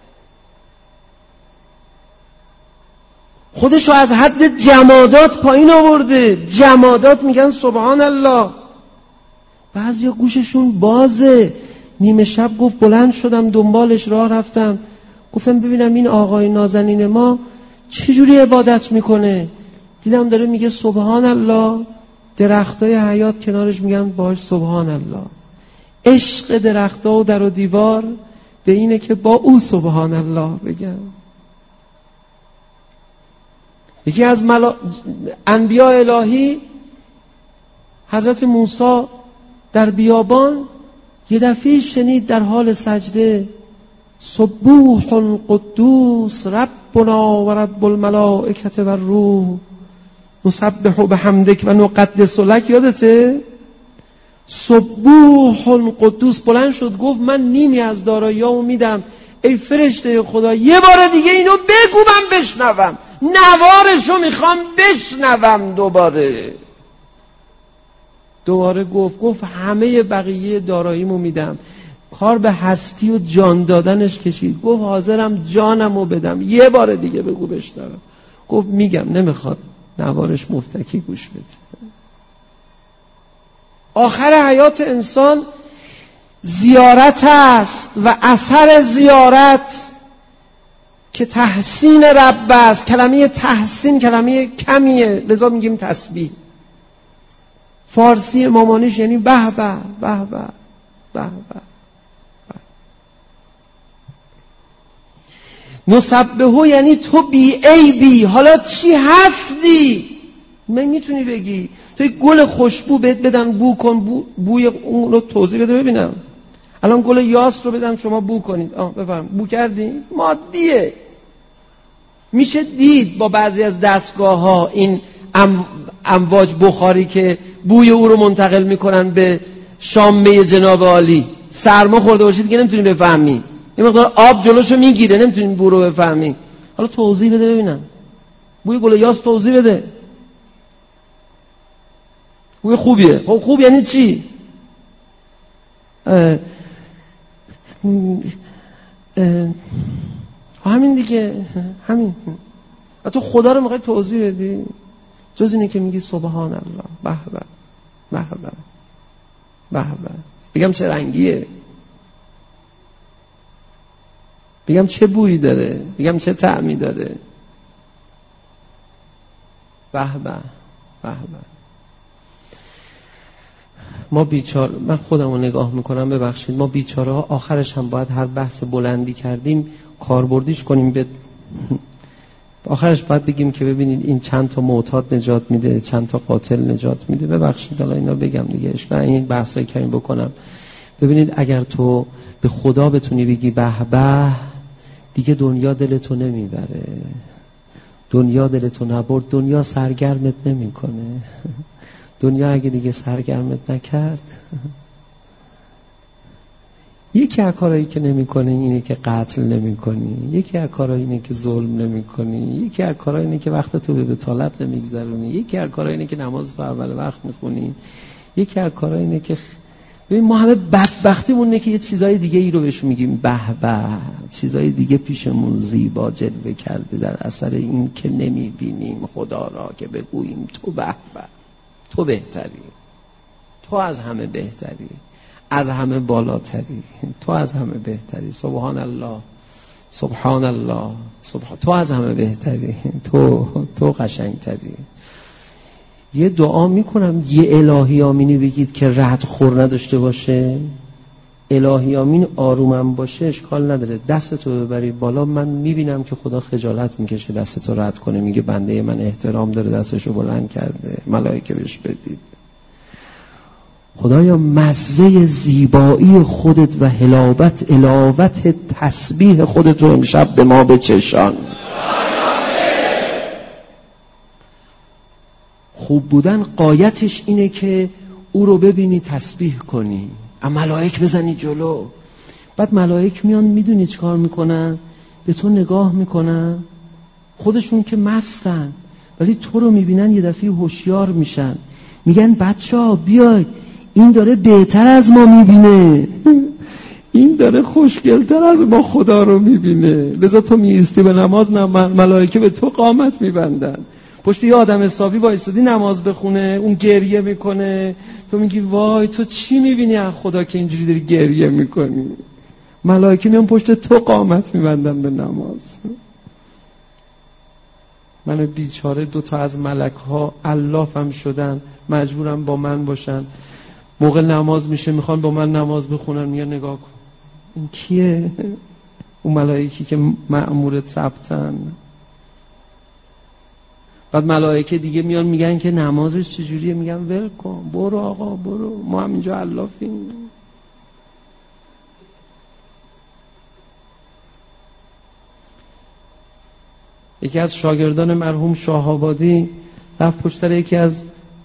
خودشو از حد جمادات پایین آورده. جمادات میگن سبحان الله. بعضیا گوششون بازه. نیمه شب گفت بلند شدم دنبالش راه رفتم، گفتم ببینم این آقای نازنین ما چجوری عبادت میکنه. دیدم داره میگه سبحان الله. درختای حیات کنارش میگن باش سبحان الله. عشق درختها و در و دیوار به اینه که با او سبحان الله بگم. یکی از ملا... انبیاء الهی حضرت موسی در بیابان یه دفعه شنید در حال سجده سبوح قدوس ربنا و رب الملائکه و الروح نسبح بحمدک و نقدس لک. یادته؟ سبوح قدوس. بلند شد گفت من نیمی از داراییامو میدم ای فرشته خدا، یه بار دیگه اینو بگو من بشنوم، نوارشو میخوام بشنوم. دوباره دوباره گفت گفت همه بقیه داراییمو میدم. کار به هستی و جان دادنش کشید. گفت حاضرم جانمو بدم، یه بار دیگه بگو بشنوم. گفت میگم. نمیخواد نوارش مفتکی گوش بده. آخر حیات انسان زیارت است و اثر زیارت که تحسین رب است. کلمه تحسین کلمه کمیه، لذا میگیم تسبیح. فارسی مامانیش یعنی به به به به به به. نسبحو یعنی تو بی عیبی، حالا چی هستی؟ من میتونی بگی تو یک گل خوشبو بهت بدن بو کن، بو بوی اون رو توضیح بده ببینم. الان گل یاس رو بدم شما بو کنید، آه بفرم بو کردی؟ مادیه. میشه دید با بعضی از دستگاه ها این ام... امواج بخاری که بوی او رو منتقل میکنن به شامه جناب عالی. سرما خورده باشید دیگه نمیتونی بفهمی، یه مقدار آب جلوشو میگیره نمیتونی بو رو بفهمی. حالا توضیح بده ببینم، بوی گل یاس توضیح بده. بوی خوبیه. خب خوب یعنی چی؟ اه اه همین دیگه، همین. و تو خدا رو میخوای توضیح بدی جز اینه که میگی سبحان الله، به به به به به به، بگم چه رنگیه، بگم چه بویی داره، بگم چه طعمی داره، به به به به. ما بیچاره، من خودم رو نگاه میکنم ببخشید، ما بیچاره ها آخرش هم باید هر بحث بلندی کردیم کاربردیش کنیم، به آخرش باید بگیم که ببینید این چند تا معتاد نجات میده، چند تا قاتل نجات میده. ببخشید حالا اینا بگم دیگه، اشکال این بحثای کردیم بکنم. ببینید اگر تو به خدا بتونی بگی به به، دیگه دنیا دلتو نمیبره. دنیا دلتو نبرد، دنیا سرگرمت نمیکنه. دنیا اگه دیگه سرگرمت نکرد، یکی از کارهایی که نمی‌کنی اینه که قتل نمی‌کنی، یکی از کارهایی اینه که ظلم نمی‌کنی، یکی از کارهایی اینه که وقت تو به بطالت نمی‌گذرونی، یکی از کارهایی اینه که نماز تو اول وقت می‌خونی، یکی از کارهایی اینه که ببین ما همه بدبختیمون اینه که یه چیزای دیگه ای رو بهش میگیم به به، چیزای دیگه پیشمون زیبا جلوه کرده در اثر این که نمی‌بینیم خدا را که بگوییم تو به به، تو بهتری، تو از همه بهتری، از همه بالاتری، تو از همه بهتری، سبحان الله سبحان الله سبحان، تو از همه بهتری، تو تو قشنگتری. یه دعا میکنم یه الهی آمینی بگید که رد خور نداشته باشه. الهی آمین آرومم باشه اشکال نداره، دستتو ببری بالا، من میبینم که خدا خجالت میکشه دستتو رد کنه، میگه بنده من احترام داره دستشو بلند کرده، ملائکه بهش بدید. خدایا مزه زیبایی خودت و حلاوت علاوت تسبیح خودت رو امشب به ما بچشان. خوب بودن قایتش اینه که او رو ببینی تسبیح کنی، اما ملائک بزنی جلو. بعد ملائک میان میدونی چه کار میکنن؟ به تو نگاه میکنن، خودشون که مستن ولی تو رو میبینن یه دفعه هوشیار میشن، میگن بچه‌ها بیای این داره بهتر از ما میبینه، این داره خوشگلتر از ما خدا رو میبینه، لذا تو میایستی به نماز، ملائکه به تو قامت میبندن. پشت یه آدم حسابی وایسادی نماز بخونه، اون گریه میکنه، تو میگی وای تو چی میبینی از خدا که اینجوری داری گریه میکنی؟ ملائکه میان پشت تو قامت میبندن به نماز. من بیچاره دو تا از ملک ها علافم شدن، مجبورم با من باشن، موقع نماز میشه میخوان با من نماز بخونن، میگن نگاه کن این کیه؟ اون ملائکی که مأمورت ثبتن. بعد ملائکه دیگه میان میگن که نمازش چجوریه، میگن ول کن برو آقا برو، ما هم اینجا علافیم. یکی از شاگردان مرحوم شاه‌آبادی رفت پشت سر یکی از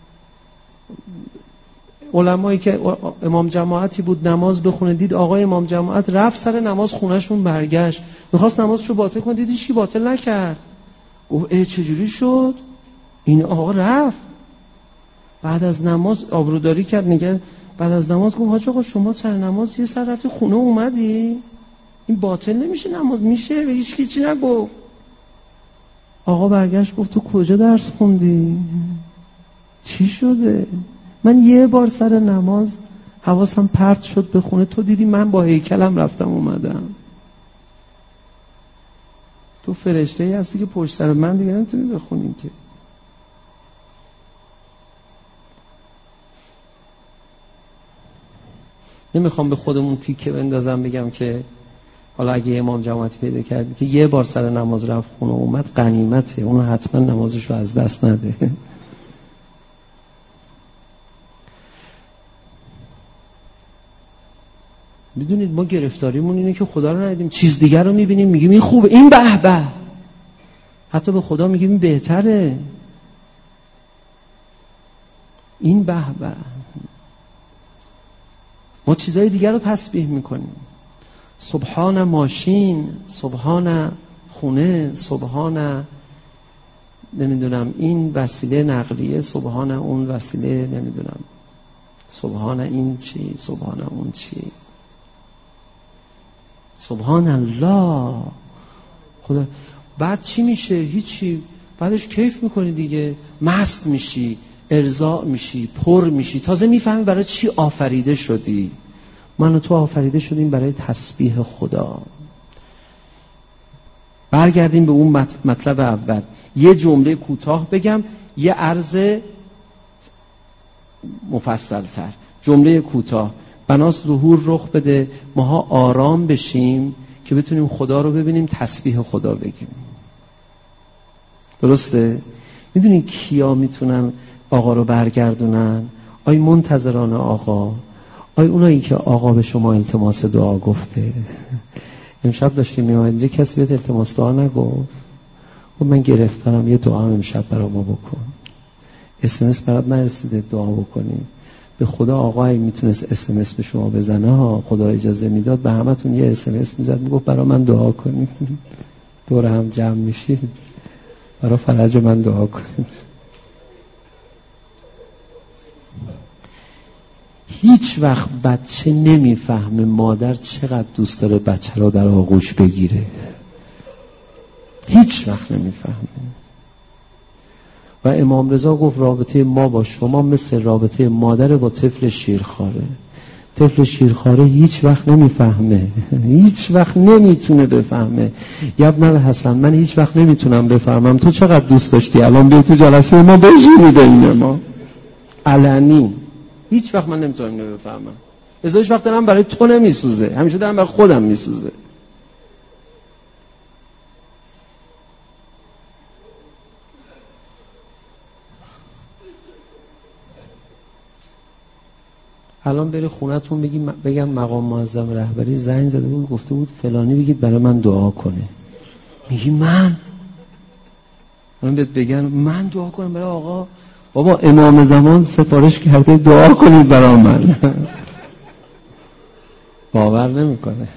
علمایی که امام جماعتی بود نماز بخونه، دید آقای امام جماعت رفت سر نماز خونهشون، برگشت میخواست نمازشو باطل کنه، دید هیچکی باطل نکرد. گفت اه چجوری شد؟ این آقا رفت بعد از نماز آبروداری کرد، نگه بعد از نماز گفت حاج آقا شما سر نماز یه سر رفتی خونه اومدی؟ این باطل نمیشه نماز؟ میشه؟ به هیچکی چی نگفت. آقا برگشت گفت تو کجا درس خوندی؟ چی شده؟ من یه بار سر نماز حواسم پرت شد به خونه، تو دیدی من با هیکلم رفتم اومدم. تو فرشته ای هستی که پشت سر من دیگه نمیتونی بخونی که. نمیخوام به خودمون تیکه بندازم بگم که حالا اگه امام جماعتی پیدا کردی که یه بار سر نماز رفت خونه اومد غنیمته، اون حتما نمازش رو از دست نده. میدونید ما گرفتاریمون اینه که خدا رو ندیدیم، چیز دیگر رو میبینیم میگیم این خوبه، این به به، حتی به خدا میگیم این بهتره، این به به. ما چیزهای دیگر رو تسبیح میکنیم، سبحان ماشین، سبحان خونه، سبحان نمیدونم این وسیله نقلیه، سبحان اون وسیله نمیدونم، سبحان این چی، سبحان اون چی، سبحان الله. خدا بعد چی میشه؟ هیچی، بعدش کیف میکنی دیگه، مست میشی، ارضاء میشی، پر میشی، تازه میفهمی برای چی آفریده شدی. من و تو آفریده شدیم برای تسبیح خدا. برگردیم به اون مطلب اول، یه جمله کوتاه بگم، یه عرض مفصل تر. جمله کوتاه، بناس ظهور رخ بده، ماها آرام بشیم که بتونیم خدا رو ببینیم، تسبیح خدا بگیم. درسته؟ میدونی کیا میتونن آقا رو برگردونن؟ آی منتظران آقا، آی اونایی که آقا به شما التماس دعا گفته. امشب داشتیم میامد اینجا، کسی بهت التماس دعا نگفت؟ و من گرفتارم، یه دعا هم امشب برای ما بکن. اس ام اس برات نرسیده دعا بکنی؟ به خدا آقا اگه میتونست اس ام اس به شما بزنه ها، خدا اجازه میداد به همتون یه اس ام اس میزد، میگفت برای من دعا کنید، دور هم جمع میشید، برای فرج من دعا کنید. هیچ وقت بچه نمیفهمه مادر چقدر دوست داره بچه رو در آغوش بگیره، هیچ وقت نمیفهمه. و امام رضا گفت رابطه ما با شما مثل رابطه مادر با طفل شیرخواره. طفل شیرخواره هیچ وقت نمیفهمه، هیچ وقت نمیتونه بفهمه. یا ابن الحسن، من هیچ وقت نمیتونم بفهمم تو چقدر دوست داشتی الان بیا تو جلسه ما بشینی بین ما علنی. هیچ وقت من نمیتونم اینو بفهمم. ازاش وقت دارم برای تو نمیسوزه، همیشه دارم برای خودم میسوزه. الان بری خونتون بگی بگم مقام معظم رهبری زنگ زده بود گفته بود فلانی بگید برای من دعا کنه، میگی من من بهت بگم من دعا کنم برای آقا؟ بابا امام زمان سفارش کرده دعا کنید برای من. باور نمیکنه.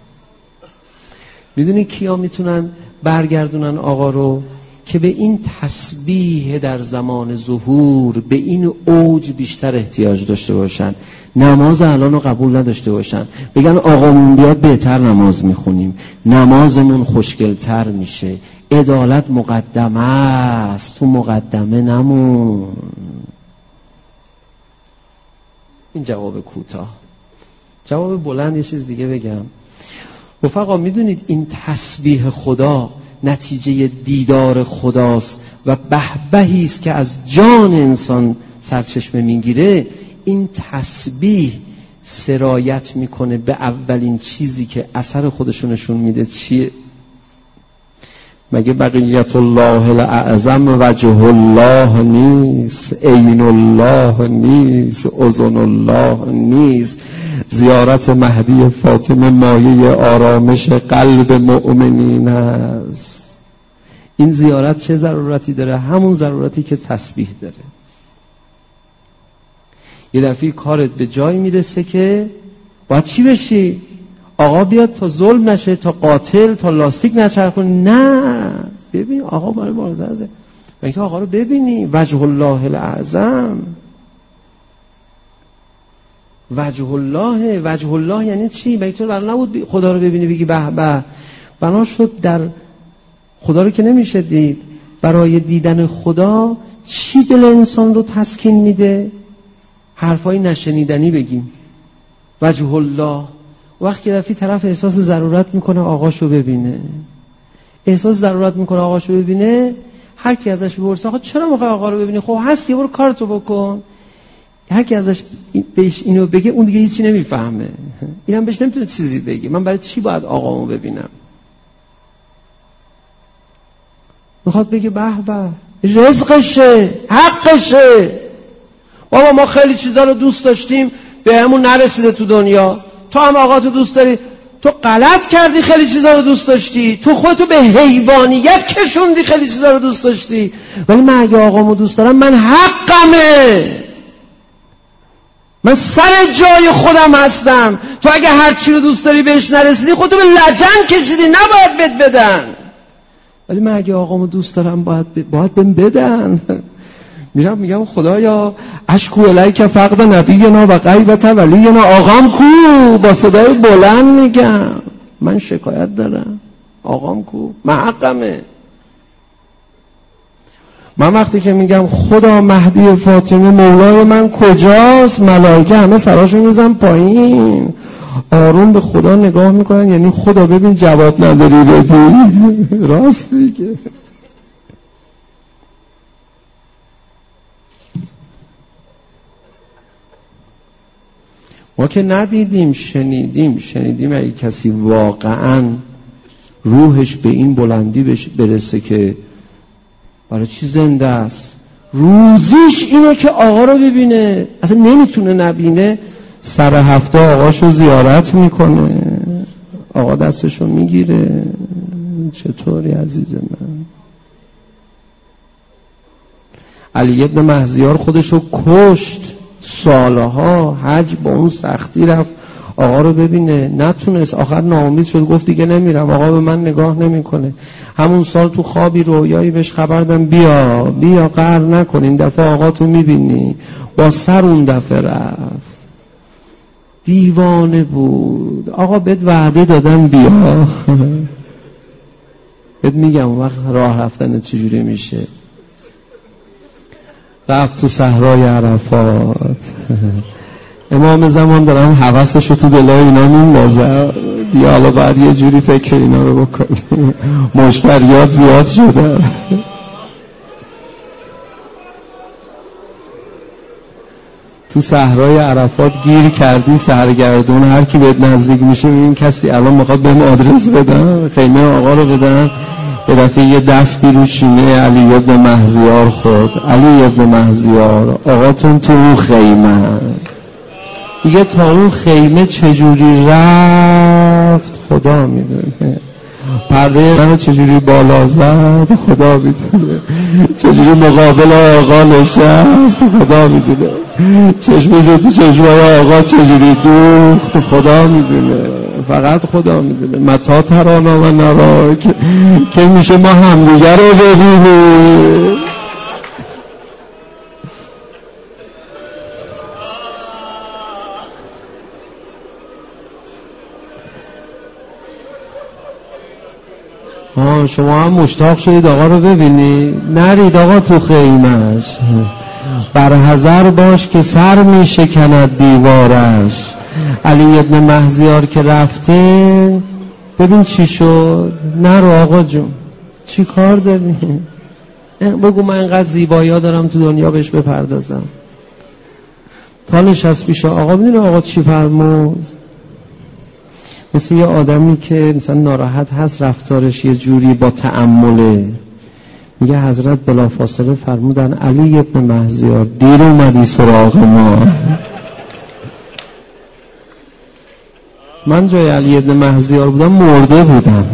میدونی کیا میتونن برگردونن آقا رو؟ که به این تسبیح در زمان ظهور به این اوج بیشتر احتیاج داشته باشن، نماز الان رو قبول نداشته باشن، بگن آقامون بیاد بهتر نماز میخونیم، نمازمون خوشگلتر میشه، عدالت مقدمه است، تو مقدمه نمون. این جواب کوتاه. جواب بلند یه چیز دیگه بگم. رفقا میدونید این تسبیح خدا نتیجه دیدار خداست و بهبهی است که از جان انسان سرچشمه میگیره. این تسبیح سرایت میکنه به اولین چیزی که اثر خودشو نشون میده. چیه؟ مگه بقیت الله الاعظم وجه الله نیست؟ عین الله نیست؟ اذن الله نیست؟ زیارت مهدی فاطمه مایه آرامش قلب مؤمنین است. این زیارت چه ضرورتی داره؟ همون ضرورتی که تسبیح داره. یه دفعه کارت به جای میرسه که باید چی بشی؟ آقا بیاد تا ظلم نشه، تا قاتل، تا لاستیک نچرخونه. نه، ببین آقا برای مورد ازه اینکه آقا رو ببینی. وجه الله الاعظم، وجه الله. وجه الله یعنی چی؟ مگه تو برای نبود خدا رو ببینی بگی به به؟ بنا شد در خدا رو که نمیشه دید، برای دیدن خدا چی دل انسان رو تسکین میده؟ حرفای نشنیدنی بگیم. وجه الله. وقتی دفعی طرف احساس ضرورت میکنه آقاشو ببینه، احساس ضرورت میکنه آقاشو ببینه، هر کی ازش بپرسه آقا چرا میخوای آقا رو ببینی؟ خب هست، یه برو کارتو بکن. هر کی ازش بهش اینو بگه اون دیگه هیچی نمیفهمه، اینم بهش نمیتونه چیزی بگه. من برای چی باید آقامو ببینم؟ میخواد بگه به به رزقشه، حقشه. بابا ما خیلی چیزا رو دوست داشتیم به همون نرسیده تو دنیا، تو هم آقاتو دوست داری، تو غلط کردی خیلی چیزا رو دوست داشتی، تو خودتو به حیوانیت کشوندی خیلی چیزا رو دوست داشتی، ولی من اگه آقامو دوست دارم من حقمه، من سر جای خودم هستم. تو اگه هر چی رو دوست داری بهش نرسیدی خودتو به لجن کشیدی، نباید بهت بدن. ولی من اگه آقامو دوست دارم باید ب... باید بهم بدن. میرم میگم خدایا اشکو الیک فقد نبینا و غیبت ولینا، آقام کو؟ با صدای بلند میگم من شکایت دارم، آقام کو؟ من حقمه. من وقتی که میگم خدا مهدی فاطمه مولای من کجاست، ملائکه همه سراشون میزن پایین، آروم به خدا نگاه میکنن، یعنی خدا ببین جواب نداری بدی. راست میگه. ما که ندیدیم، شنیدیم. شنیدیم اگه کسی واقعا روحش به این بلندی برسه که برای چی زنده است، روزیش اینه که آقا رو ببینه، اصلا نمیتونه نبینه، سر هفته آقاشو زیارت میکنه، آقا دستشو میگیره. چطوری عزیز من؟ علی ابن مهزیار خودشو کشت، سالها حج با اون سختی رفت آقا رو ببینه، نتونست، آخر ناامید شد، گفت دیگه نمیرم، آقا به من نگاه نمیکنه. همون سال تو خوابی رویایی بهش خبر دادن بیا بیا قهر نکن، این دفعه آقا تو میبینی. با سر اون دفعه رفت، دیوانه بود. آقا بهت وعده دادم بیا. بهت میگم وقت راه رفتن چجوری میشه. رفت تو صحرای عرفات. امام زمان دارم حوثشو تو دلای اینا میندازه، یا حالا بعد یه جوری فکر اینا رو بکنی، مشتریات زیاد شده. تو صحرای عرفات گیر کردی، سرگردون، هر کی بهت نزدیک میشه این کسی الان میخواد بهم آدرس بدن، خیمه آقا رو بدن. یه دفعه یه دستی رو شینه علی ابن مهزیار خورد. علی ابن مهزیار آقاتون تو اون خیمه. دیگه تا اون خیمه چجوری رفت خدا میدونه، پرده منو چجوری بالا زد خدا میدونه، چجوری مقابل آقا نشست خدا میدونه، چشمش تو چشمای آقا چجوری دوخت خدا میدونه، فقط خدا میدونه. متا ترانا و نرا که, که میشه ما همدیگه رو ببینیم. ها شما هم مشتاق شدید آقا رو ببینید، نرید آقا تو خیمش، برحذر باش که سر می شکند دیوارش. علی ابن مهزیار که رفته ببین چی شد. نرو آقا جون، چی کار داریم؟ بگو من اینقدر زیبایی ها دارم تو دنیا بهش بپردازم. تا نشست پیش آقا، میدونه آقا چی فرمود؟ مثل یه آدمی که مثلا ناراحت هست رفتارش یه جوری با تأمله، میگه حضرت بلافاصله فرمودن علی ابن مهزیار دیر اومدی سراغ ما. من جای علی ابن مهزیار بودم مرده بودم.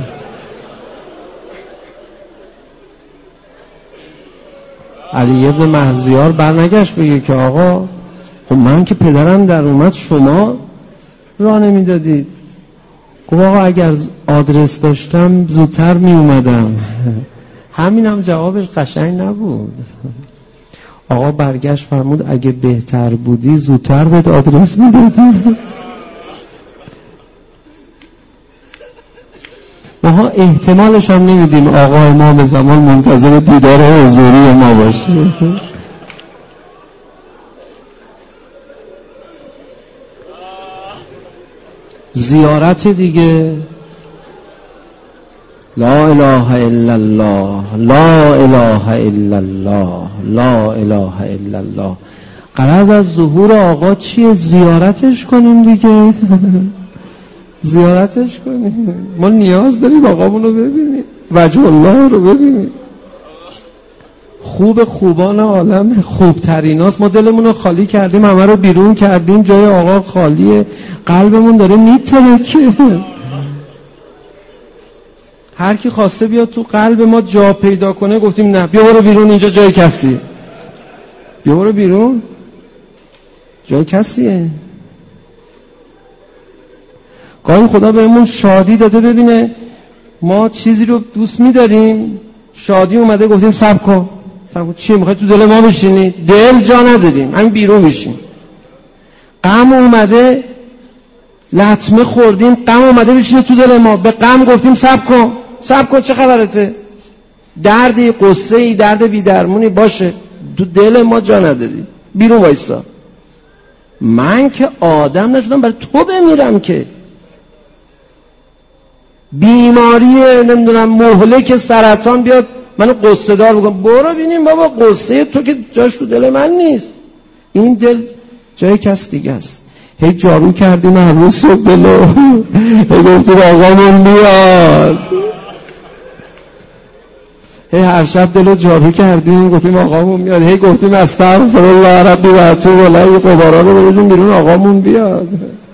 علی ابن مهزیار برنگشت بگه که آقا خب من که پدرم در اومد شما راه نمیدادید. گفت آقا اگر آدرس داشتم زودتر می اومدم. همین هم جوابش قشنگ نبود. آقا برگشت فرمود اگه بهتر بودی زودتر بهت آدرس میدادیم. ماها احتمالش هم نمیدیم آقا امام زمان منتظر دیدار حضوری ما باشه. زیارت دیگه. لا اله الا الله، لا اله الا الله، لا اله الا الله. غرض از ظهور آقا چیه؟ زیارتش کنیم دیگه. زیارتش کنیم. ما نیاز داریم آقامون رو ببینیم، وجه الله رو ببینیم. خوب خوبان عالم خوبتریناست. ما دلمون رو خالی کردیم، همه رو بیرون کردیم، جای آقا خالیه، قلبمون داره میترکه. هر کی خواسته بیاد تو قلب ما جا پیدا کنه گفتیم نه، بیا برو بیرون، اینجا جای کسی. بیا برو بیرون، جای کسیه. گاهی خدا بهمون شادی داده، ببینه ما چیزی رو دوست می‌داریم، شادی اومده گفتیم صبر کن. صبر کن چیه؟ می‌خوای تو دل ما بشینی؟ دل جا نداریم، همین بیرون میشیم. غم اومده، لطمه خوردیم، غم اومده بشینه تو دل ما، به غم گفتیم صبر کن. صبر کن چه خبرته؟ دردی، قصه‌ای، درد بی‌درمونی باشه، تو دل ما جا نداری، بیرون وایسا. من که آدم نشدم برای تو بمیرم که. بیماریه نمیدونم مهلک سرطان بیاد منو قصه دار بکن، برو بینیم بابا، قصه تو که جاش تو دل من نیست، این دل جای کس دیگه است. هی جارو کردیم هر روز صبح دلو، هی گفتیم آقامون بیاد، هی هر شب دلو جارو کردیم گفتیم آقامون بیاد، هی گفتیم استغفرالله ربی و اتوب الیه، قبارا رو بریزیم بیرون آقامون بیاد.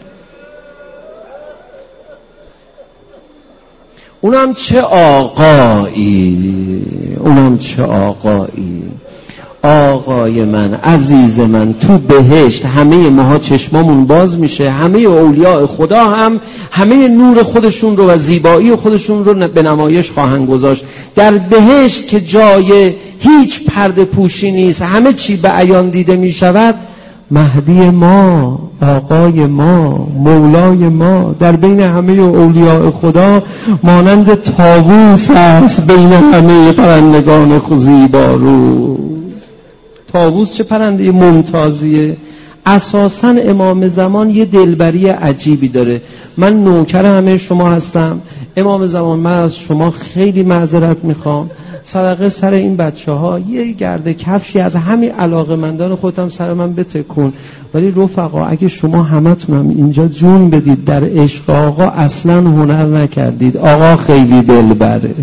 اونم چه آقایی، اونم چه آقایی. آقای من، عزیز من، تو بهشت همه ماها چشمامون باز میشه، همه اولیاء خدا هم همه نور خودشون رو و زیبایی خودشون رو به نمایش خواهند گذاشت. در بهشت که جای هیچ پرده پوشی نیست، همه چی به عیان دیده میشود، مهدی ما، آقای ما، مولای ما در بین همه اولیاء خدا مانند طاووس است بین همه پرندگان زیبارو. طاووس چه پرنده ممتازیه. اساساً امام زمان یه دلبری عجیبی داره. من نوکر همه شما هستم. امام زمان، من از شما خیلی معذرت میخوام، صدقه سر این بچه ها یه گرده کفشی از همین علاقه‌مندان خودم سر من بتکن. ولی رفقا، اگه شما همتون هم اینجا جون بدید در عشق آقا، اصلا هنر نکردید. آقا خیلی دلبره.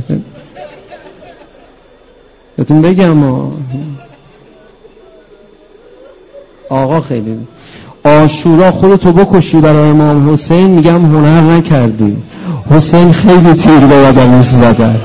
بهتون بگم آقا خیلی. عاشورا خودتو بکشی برای امام حسین، میگم هنر نکردی. حسین خیلی تیر به بدنش زدن.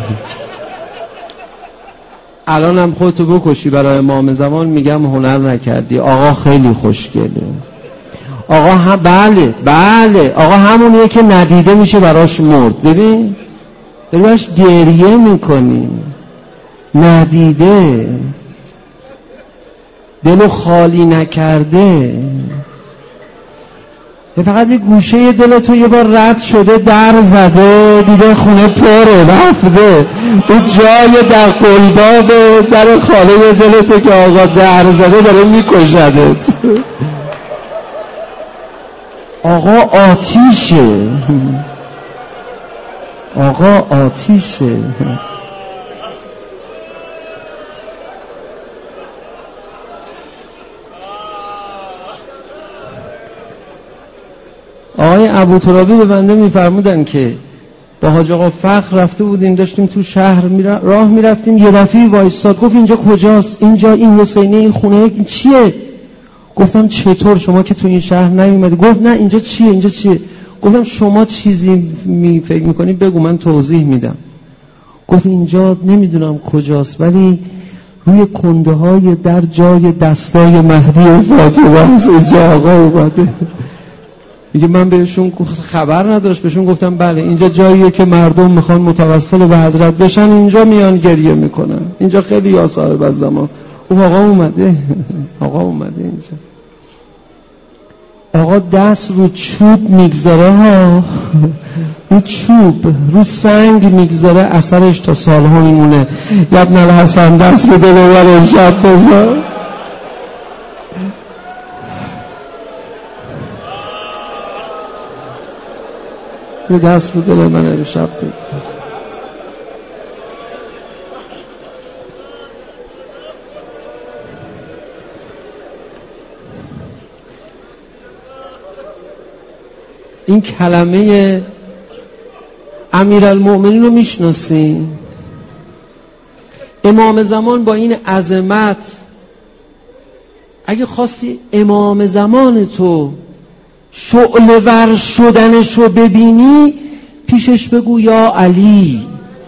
الان هم خودتو بکشی برای امام زمان، میگم هنر نکردی. آقا خیلی خوشگله. آقا هم بله بله آقا همونیه که ندیده میشه براش مرد. ببین براش گریه میکنی، ندیده، دلو خالی نکرده، فقط یه گوشه دل تو یه بار رد شده، در زده، دیگه خونه پره رفته، اون جای در قلباب در خاله دل تو که آقا در زده داره میکشدت. آقا آتیشه، آقا آتیشه. آقای ابوترابی به بنده میفرمودن که با حاج آقا فخر رفته بودیم، داشتیم تو شهر میرا... راه میرفتیم، یه دفعه وایستاد گفت اینجا کجاست؟ اینجا این حسینی، این خونه، این چیه؟ گفتم چطور شما که تو این شهر نیومدی؟ گفت نه اینجا چیه، اینجا چیه؟ گفتم شما چیزی می فکر میکنی بگو من توضیح میدم. گفت اینجا نمیدونم کجاست، ولی روی کنده های در جای دستای مهدی فاطمه است اینجا آقا اومده. میگه من بهشون خبر نداشت، بهشون گفتم بله اینجا جاییه که مردم میخوان متوسل به حضرت بشن، اینجا میان گریه میکنن، اینجا خیلی یا صاحب از زمان. اون آقا اومده، آقا اومده اینجا. آقا دست رو چوب میگذاره ها، رو چوب، رو سنگ میگذاره، اثرش تا سالها میمونه. ابن الحسن دست رو دل بر امشب بذار. یه دست رو دل من امشب بگذار. این کلمه امیرالمؤمنین رو میشناسی؟ امام زمان با این عظمت، اگه خواستی امام زمان تو شعله ور شدنش رو ببینی، پیشش بگو یا علی.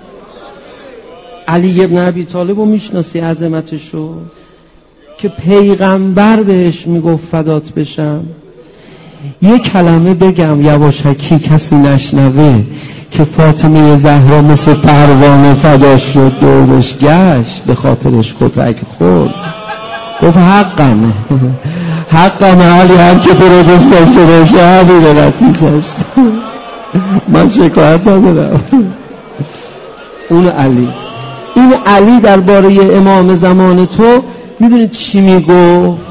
علی ابن ابی طالب رو میشناسی عظمتش رو؟ که پیغمبر بهش میگفت فدات بشم. یه کلمه بگم یواشکی کسی نشنوه که فاطمه زهرا مثل پروانه فدا شد، دورش گشت، به خاطرش کتک خورد، گفت حقمه حقمه علی، هر که تو رو دوست داشته باشه همینه نتیجهش، من شکایت ندارم. اون علی. این علی درباره امام زمان تو میدونید چی میگفت؟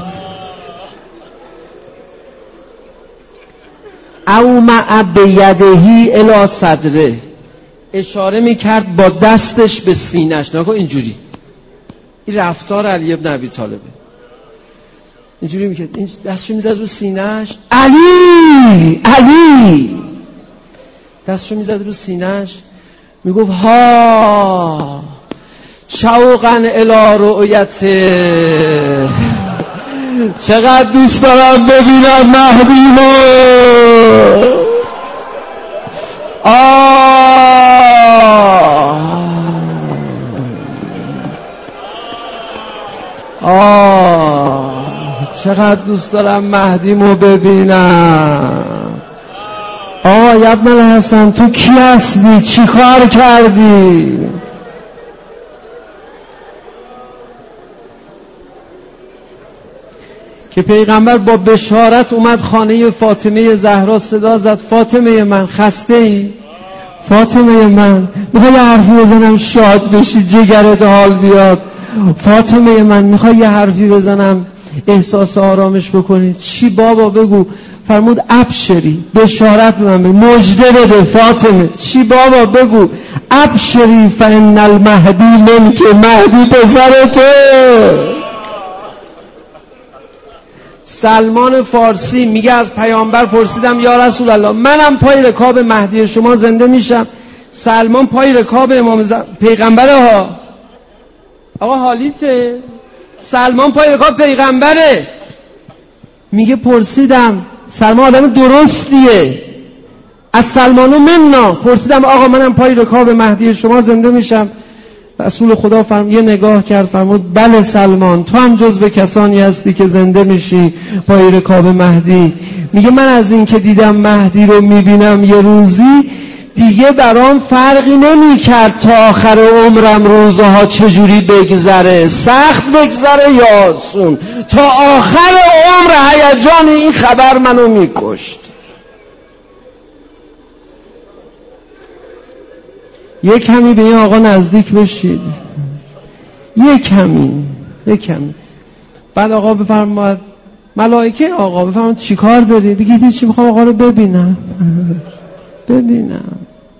او مع بیدهی الی صدره، اشاره میکرد با دستش به سینه‌اش. نگاه اینجوری، این رفتار علی ابن ابی طالبه. اینجوری میکرد، این دستشو میزد رو سینه‌اش، علی علی، دستشو میزد رو سینه‌اش، میگفت ها شوقا الی رؤیته، چقدر دوست دارم ببینم مهدیمو. آه آه چقدر دوست دارم مهدیمو ببینم. آه ابن الحسن تو کی هستی؟ چی کار کردی؟ که پیغمبر با بشارت اومد خانه فاطمه زهرا، صدا زد فاطمه من خسته ای؟ فاطمه من میخوای یه حرفی بزنم شاد بشی، جگرت حال بیاد؟ فاطمه من میخوای یه حرفی بزنم احساس آرامش بکنی؟ چی بابا بگو؟ فرمود ابشری، بشارت به من بده، مژده بده فاطمه. چی بابا بگو؟ ابشری فان المهدی منک، مهدی پسرته. سلمان فارسی میگه از پیامبر پرسیدم یا رسول الله منم پای رکاب مهدی شما زنده میشم؟ سلمان پای رکاب امام ز... پیغمبره ها. آقا حالیته؟ سلمان پای رکاب پیغمبره. میگه پرسیدم، سلمان آدم درستیه، از سلمانو منا پرسیدم آقا منم پای رکاب مهدی شما زنده میشم؟ رسول خدا فرم یه نگاه کرد، فرمود بله سلمان، تو هم جزو کسانی هستی که زنده میشی پای رکاب مهدی. میگه من از این که دیدم مهدی رو میبینم یه روزی، دیگه برام فرقی نمی کرد تا آخر عمرم روزها چجوری بگذره، سخت بگذره یا آسون، تا آخر عمر هیجان این خبر منو میکشت. یک کمی به این آقا نزدیک بشید، یک کمی یک کمی. بعد آقا بفرماد، ملائکه آقا بفرماد چی کار داری؟ بگید چی میخوام آقا رو ببینم ببینم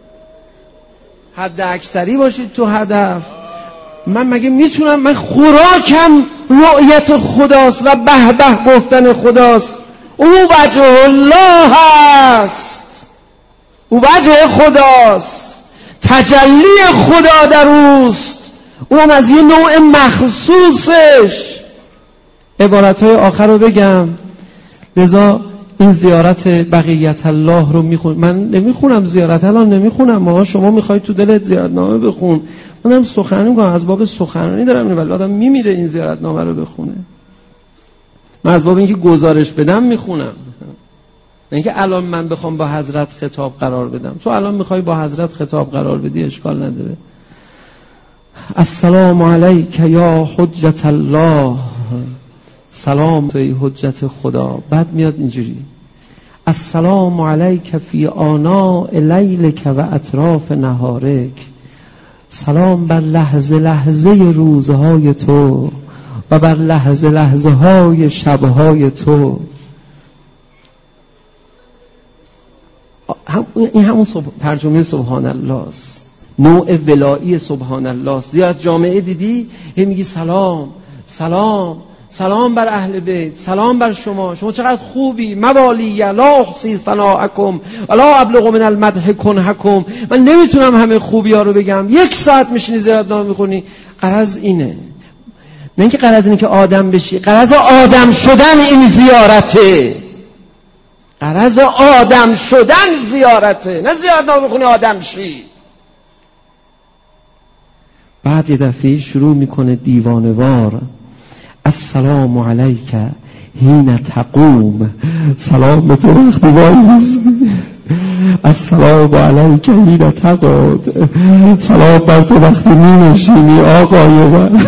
حد اکثری باشید تو هدف. من مگه میتونم؟ من خوراکم رؤیت خداست و به به گفتن خداست. او وجه الله هست، او وجه خداست، تجلی خدا در اوست، اونم از یه نوع مخصوصش. عبارتهای آخر رو بگم، لذا این زیارت بقیت الله رو میخون. من نمیخونم زیارت الله، نمیخونم. ما شما میخواید تو دلت زیارتنامه بخون، من دارم سخنرانی میکنم، از باب سخنرانی دارم، ولی آدم میمیره این زیارتنامه رو بخونه. من از باب اینکه گزارش بدم میخونم، نه اینکه الان من بخوام با حضرت خطاب قرار بدم. تو الان میخوای با حضرت خطاب قرار بدی، اشکال نداره. السلام علیک یا حجت الله، سلام توی حجت خدا. بعد میاد اینجوری، السلام علیک فی آناء لیلک و اطراف نهارک، سلام بر لحظه لحظه روزهای تو و بر لحظه لحظه های شبهای تو. هم این همون صبح... ترجمه سبحان الله است، نوع ولایی سبحان الله است. زیاد جامعه دیدی هی میگی سلام سلام سلام بر اهل بیت، سلام بر شما، شما چقدر خوبی، موالی لا احصی ثناءکم ولا ابلغ من المدح کنحکم. من نمیتونم همه خوبی ها رو بگم. یک ساعت میشینی زیارتنامه میخونی. غرض اینه، نه اینکه غرض اینه که آدم بشی، غرض آدم شدن این زیارته. غرض آدم شدن زیارته، نه زیارتنامه بخونی آدم شی. بعد یه دفعه شروع میکنه دیوانوار، السلام علیک حین تقوم، سلام به تو وقتی وایسی، السلام علیک حین تقعد، سلام بر تو وقتی می نشینی آقای من،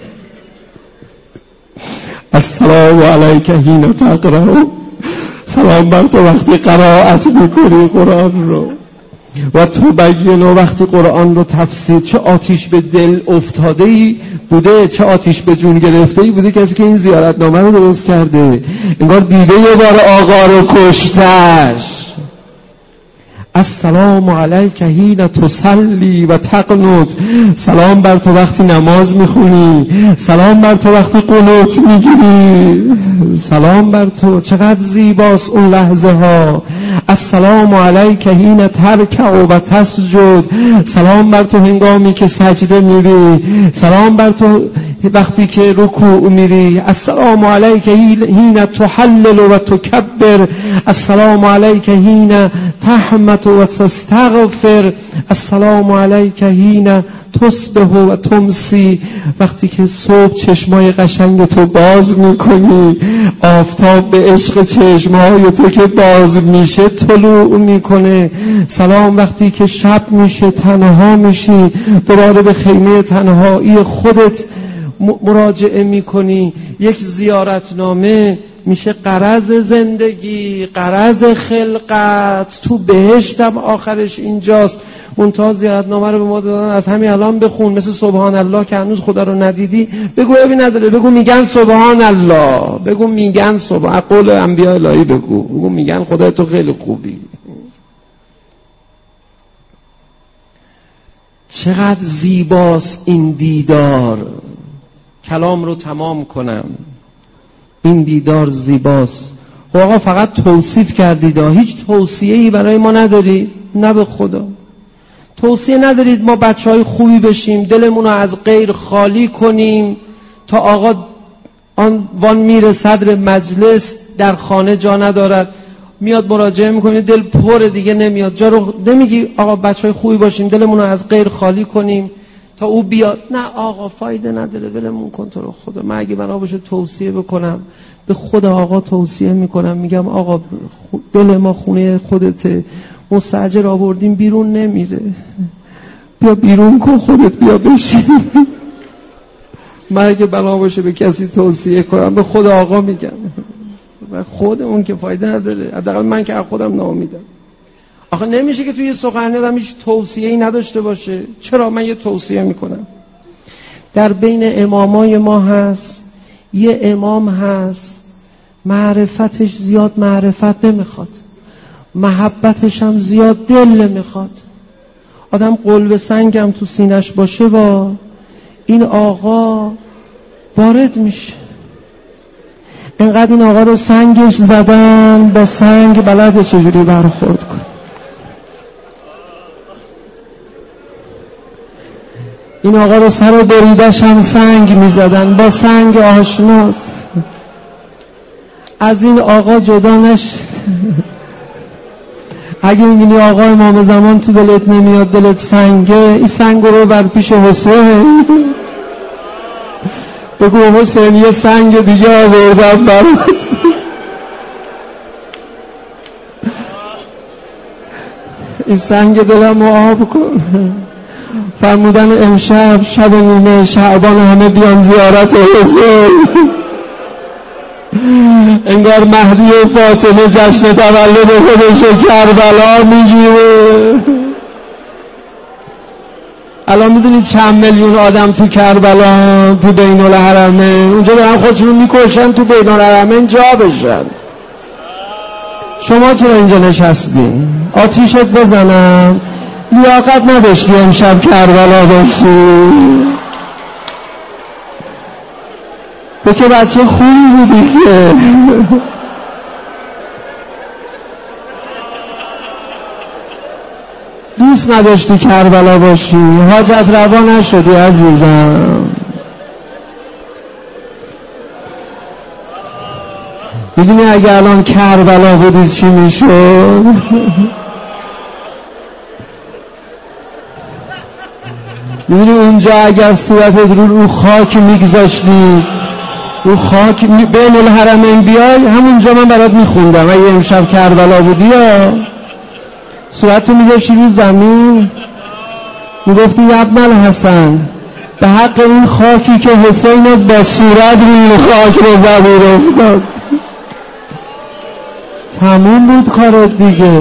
السلام علیک حین تقرأ، سلام بر تو وقتی قرائت میکنی قرآن رو، و تو بگینو وقتی قرآن رو تفسیر. چه آتیش به دل افتاده ای بوده، چه آتیش به جون گرفته ای بوده کسی که این زیارتنامه رو درست کرده. انگار دیده یه بار آقا رو کشتش. السلام علیک حین تصلی و تقنط، سلام بر تو وقتی نماز میخونی، سلام بر تو وقتی قنوت میگیری، سلام بر تو. چقدر زیباست اون لحظه ها. السلام علیک حین ترکع و تسجد، سلام بر تو هنگامی که سجده میری، سلام بر تو وقتی که رکوع میری، السلام علیک حین تحلل و تکبر، السلام علیک حین تحمد و تستغفر، السلام علیک حین تصبح و تمسی، وقتی که صبح چشمای قشنگ تو باز میکنی، آفتاب به عشق چشمای تو که باز میشه طلوع میکنه، سلام وقتی که شب میشه تنها میشی، دوباره به خیمه تنهایی خودت مراجعه میکنی. یک زیارتنامه میشه غرض زندگی، غرض خلقت. تو بهشتم آخرش اینجاست. منتها زیارتنامه رو به ما دادن از همین الان بخون، مثل سبحان الله که هنوز خدا رو ندیدی بگو ابی نداره، بگو میگن سبحان الله، بگو میگن سبحان، قول انبیاء الهی بگو، بگو میگن خدا تو خیلی خوبی. چقدر زیباست این دیدار. کلام رو تمام کنم. این دیدار زیباست. خب آقا فقط توصیف کردید، هیچ توصیه‌ای برای ما نداری؟ نه به خدا توصیه ندارید ما بچهای خوبی بشیم، دلمون رو از غیر خالی کنیم تا آقا آن وان میره صدر مجلس در خانه جا ندارد، میاد مراجعه میکنه دل پر دیگه نمیاد جا رو. نمیگی آقا بچهای خوبی باشیم دلمون رو از غیر خالی کنیم تا او بیاد؟ نه آقا فایده نداره، ولمون کن تو رو خدا. من اگه بنا باشه توصیه بکنم به خود آقا توصیه میکنم، میگم آقا دل ما خونه خودته، مستاجر آوردیم بیرون نمیره، بیا بیرون کن خودت، بیا بشین. من اگه بنا باشه به کسی توصیه کنم به خود آقا میگم، و خود اون که فایده نداره، حداقل من که از خودم ناامیدم. آخه نمیشه که توی یه سخنرانی آدم هیچ توصیه‌ای نداشته باشه. چرا؟ من یه توصیه میکنم. در بین امامای ما هست یه امام هست معرفتش زیاد معرفت نمیخواد، محبتش هم زیاد دل نمیخواد. آدم قلب سنگم تو سینش باشه و این آقا وارد میشه. اینقدر این آقا رو سنگش زدن، با سنگ بلده چجوری برخورد کن. این آقا رو سر بریدش هم سنگ میزدن، با سنگ آشناست. از این آقا جدا نشد. اگه میبینی آقا امام زمان تو دلت نمیاد، دلت سنگه، این سنگ رو بر پیش حسین بگو حسین یه سنگ دیگه آوردم برات. این سنگ دلم رو آب کن. فرمودن امشب شب نیمه شعبان همه بیان زیارت حسین. انگار مهدی و فاطمه جشن تولد خودشو کربلا میگیره. الان میدونید چند میلیون آدم تو کربلا، تو بین الحرمین، اونجا دارن خودشون میکشن تو بین الحرمین جا بشن. شما چرا اینجا نشستی؟ آتیشت بزنم؟ لیاقت نداشتی امشب کربلا باشی؟ تو که بچه خوبی بودی که دوست نداشتی کربلا باشی، حاجت روا نشدی عزیزم. میدونی اگه الان کربلا بودی چی میشد؟ میدونی اونجا اگر صورتت رو رو خاک میگذاشتی، رو خاک بین الحرمین بیای، همونجا من برات میخوندم اگه امشب کربلا بودی یا صورتو میذاشتی رو زمین، میگفتی ابن الحسن به حق این خاکی که حسینت با صورت روی خاک رو زمین افتاد، تموم بود کارت دیگه.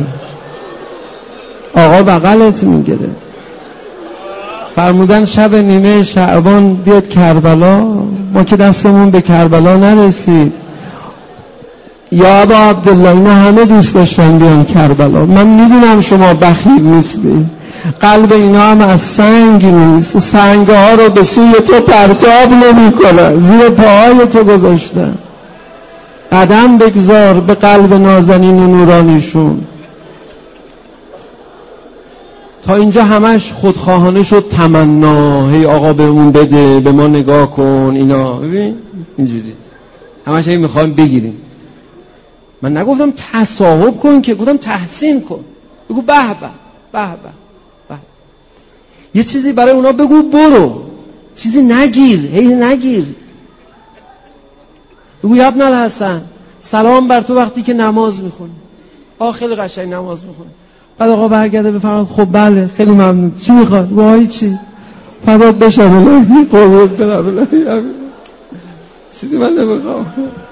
آقا بغلت میگیره. فرمودن شب نیمه شعبان بیاد کربلا، ما که دستمون به کربلا نرسید. یا ابا عبدالله اینا همه دوست داشتن بیان کربلا. من میدونم شما بخیل نیستی، قلب اینا هم از سنگ نیست، سنگ ها رو به سوی تو پرتاب نمی کنن، زیر پاهای تو گذاشتن. قدم بگذار به قلب نازنین و نورانیشون. تا اینجا همش خودخواهانه شد، تمنا، هی آقا بهمون بده، به ما نگاه کن، اینا ببین اینجوری همش هی میخوایم بگیریم. من نگفتم تصاحب کن که، گفتم تحسین کن، بگو به به به به، یه چیزی برای اونا بگو، برو چیزی نگیر، هی نگیر. بگو ابن الحسن سلام بر تو وقتی که نماز میخونی، آقا خیلی قشنگ نماز میخونی. بعد آقا برگرده بفرماد خب بله خیلی ممنون، چی میخواد؟ وای چی؟ فدات بشم الهی، قربونت برم الهی، چیزی من نمیخوام.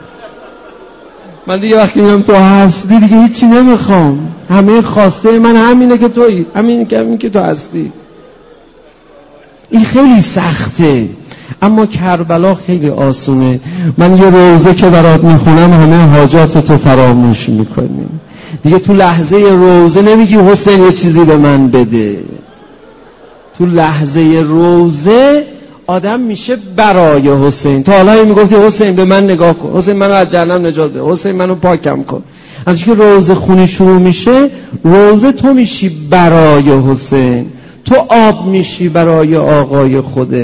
من دیگه وقتی میگم تو هستی دیگه هیچی نمیخوام، همه خواسته من همینه که تویی، همینه که همین که تو هستی. این خیلی سخته، اما کربلا خیلی آسونه. من یه روزه که برات میخونم همه حاجاتتو فراموش میکنی. دیگه تو لحظه روزه نمیگی حسین یه چیزی به من بده. تو لحظه روزه آدم میشه برای حسین. تا حالا میگفتی حسین به من نگاه کن، حسین منو از جهنم نجات بده، حسین منو پاکم کن. همچنین که روزه خونی شروع میشه، روزه تو میشی برای حسین، تو آب میشی برای آقای خودت.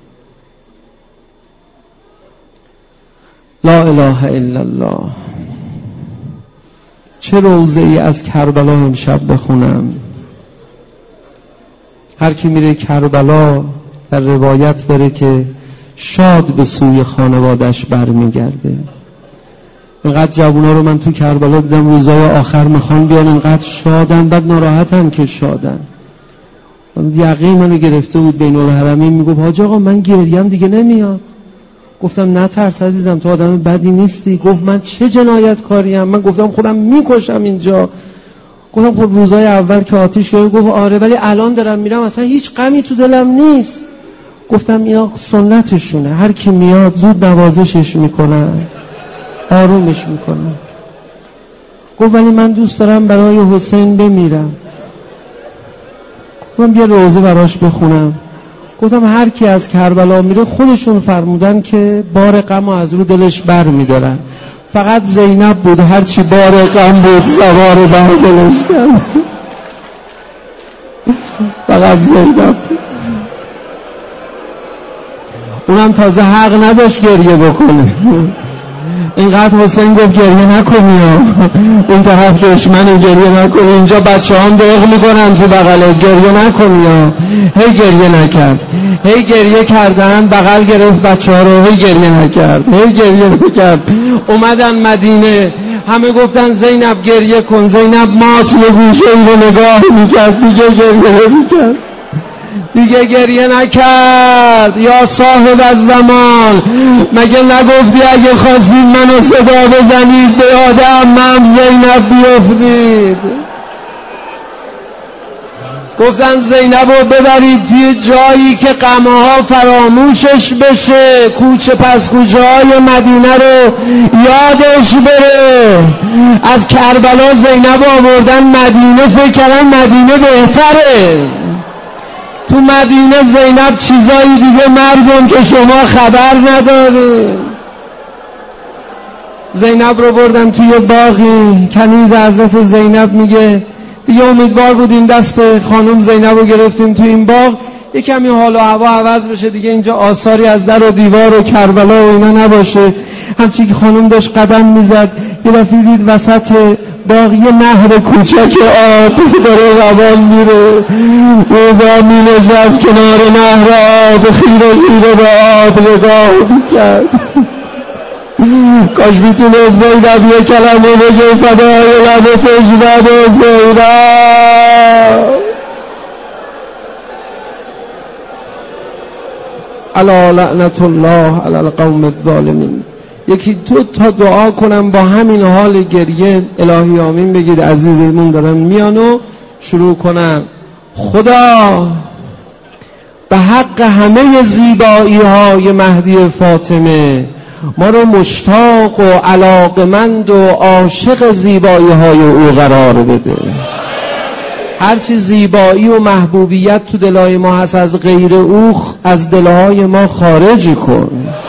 لا اله الا الله. چه روزه ای از کربلا امشب بخونم. هر کی میره کربلا در روایت داره که شاد به سوی خانوادش برمیگرده. اینقدر جوونا رو من تو کربلا دیدم روزای آخر میخوان بیان، اینقدر شادن، بعد ناراحتن که شادن. یقین منو گرفته بود بین الحرمین، میگفت حاج آقا من گریم دیگه نمیاد. گفتم نترس عزیزم، تو آدم بدی نیستی. گفت من چه جنایت کاریم؟ من گفتم خودم میکشم اینجا. گفتم خب روزای اول که آتیش گرفت. گفت آره ولی الان دارم میرم اصلا هیچ غمی تو دلم نیست. گفتم اینا سنتشونه، هر کی میاد زود نوازشش میکنن، آرومش میکنن. گفت ولی من دوست دارم برای حسین بمیرم. گفتم بیا روزه براش بخونم. گفتم هر کی از کربلا میره خودشون فرمودن که بار غم از رو دلش بر میدارن. فقط زینب بود هر چی بار غم بود سوار بر دلش کرد. فقط زینب. اونم تازه حق نداشت گریه بکنه. اینقدر حسین گفت گریه نکنی، اون طرف دشمنی گریه نکنی، اینجا بچه هم دق میکنن تو بغله، گریه نکنی. هی گریه نکرد، هی گریه کردن، بغل گرفت بچه ها رو، هی گریه نکرد، هی گریه نکرد. اومدن مدینه، همه گفتن زینب گریه کن. زینب مات یه گوشه ای رو نگاه میکرد، دیگه گریه نمیکرد، دیگه گریه نکرد. یا صاحب الزمان، مگه نگفتی اگه خواستید منو صدا بزنید به یاد عمم زینب بیافتید؟ گفتن زینب رو ببرید توی جایی که غمها فراموشش بشه، کوچه پس کوچه های مدینه رو یادش بره. از کربلا زینب آوردن مدینه، فکر کردن مدینه بهتره. تو مدینه زینب چیزایی دیگه مردم که شما خبر ندارید. زینب رو بردن توی باغی، کنیز حضرت زینب میگه دیگه امیدوار بودیم دست خانم زینب رو گرفتیم توی این باغ یه کمی حال و هوا عوض بشه، دیگه اینجا آثاری از در و دیوار و کربلا و اینا نباشه. همچین که خانم داشت قدم میزد یه دفعه دید وسط باغ یه نهر کوچک آب داره روان میره. روزا می نشست کنار نهر آب خیره خیره به آب نگاه میکرد. کاش میتونه زینب یه کلمه بگه فدای لبتش نده زینب. الا لعنت الله علی القوم الظالمین. یکی دو تا دعا کنم با همین حال گریه الهی آمین بگید. عزیزمون دارن میان و شروع کنن. خدا به حق همه زیبایی های مهدی فاطمه ما رو مشتاق و علاقمند و عاشق زیبایی های او قرار بده. هرچی زیبایی و محبوبیت تو دلهای ما هست از غیر او از دلهای ما خارج کن.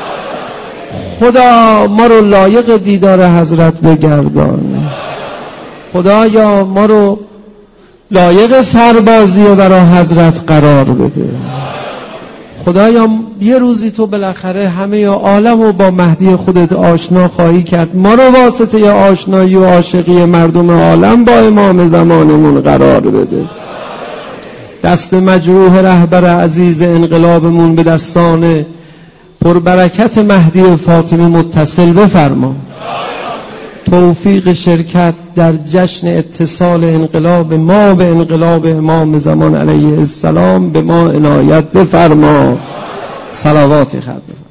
خدا ما رو لایق دیدار حضرت بگردان. خدایا ما رو لایق سربازی و برای حضرت قرار بده. خدایا یه روزی تو بالاخره همه عالم رو با مهدی خودت آشنا خواهی کرد. ما رو واسطه آشنایی و عاشقی مردم عالم با امام زمانمون قرار بده. دست مجروح رهبر عزیز انقلابمون به دستان پربرکت مهدی فاطمی متصل بفرما. توفیق شرکت در جشن اتصال انقلاب ما به انقلاب امام زمان علیه السلام به ما عنایت بفرما. صلوات خدمت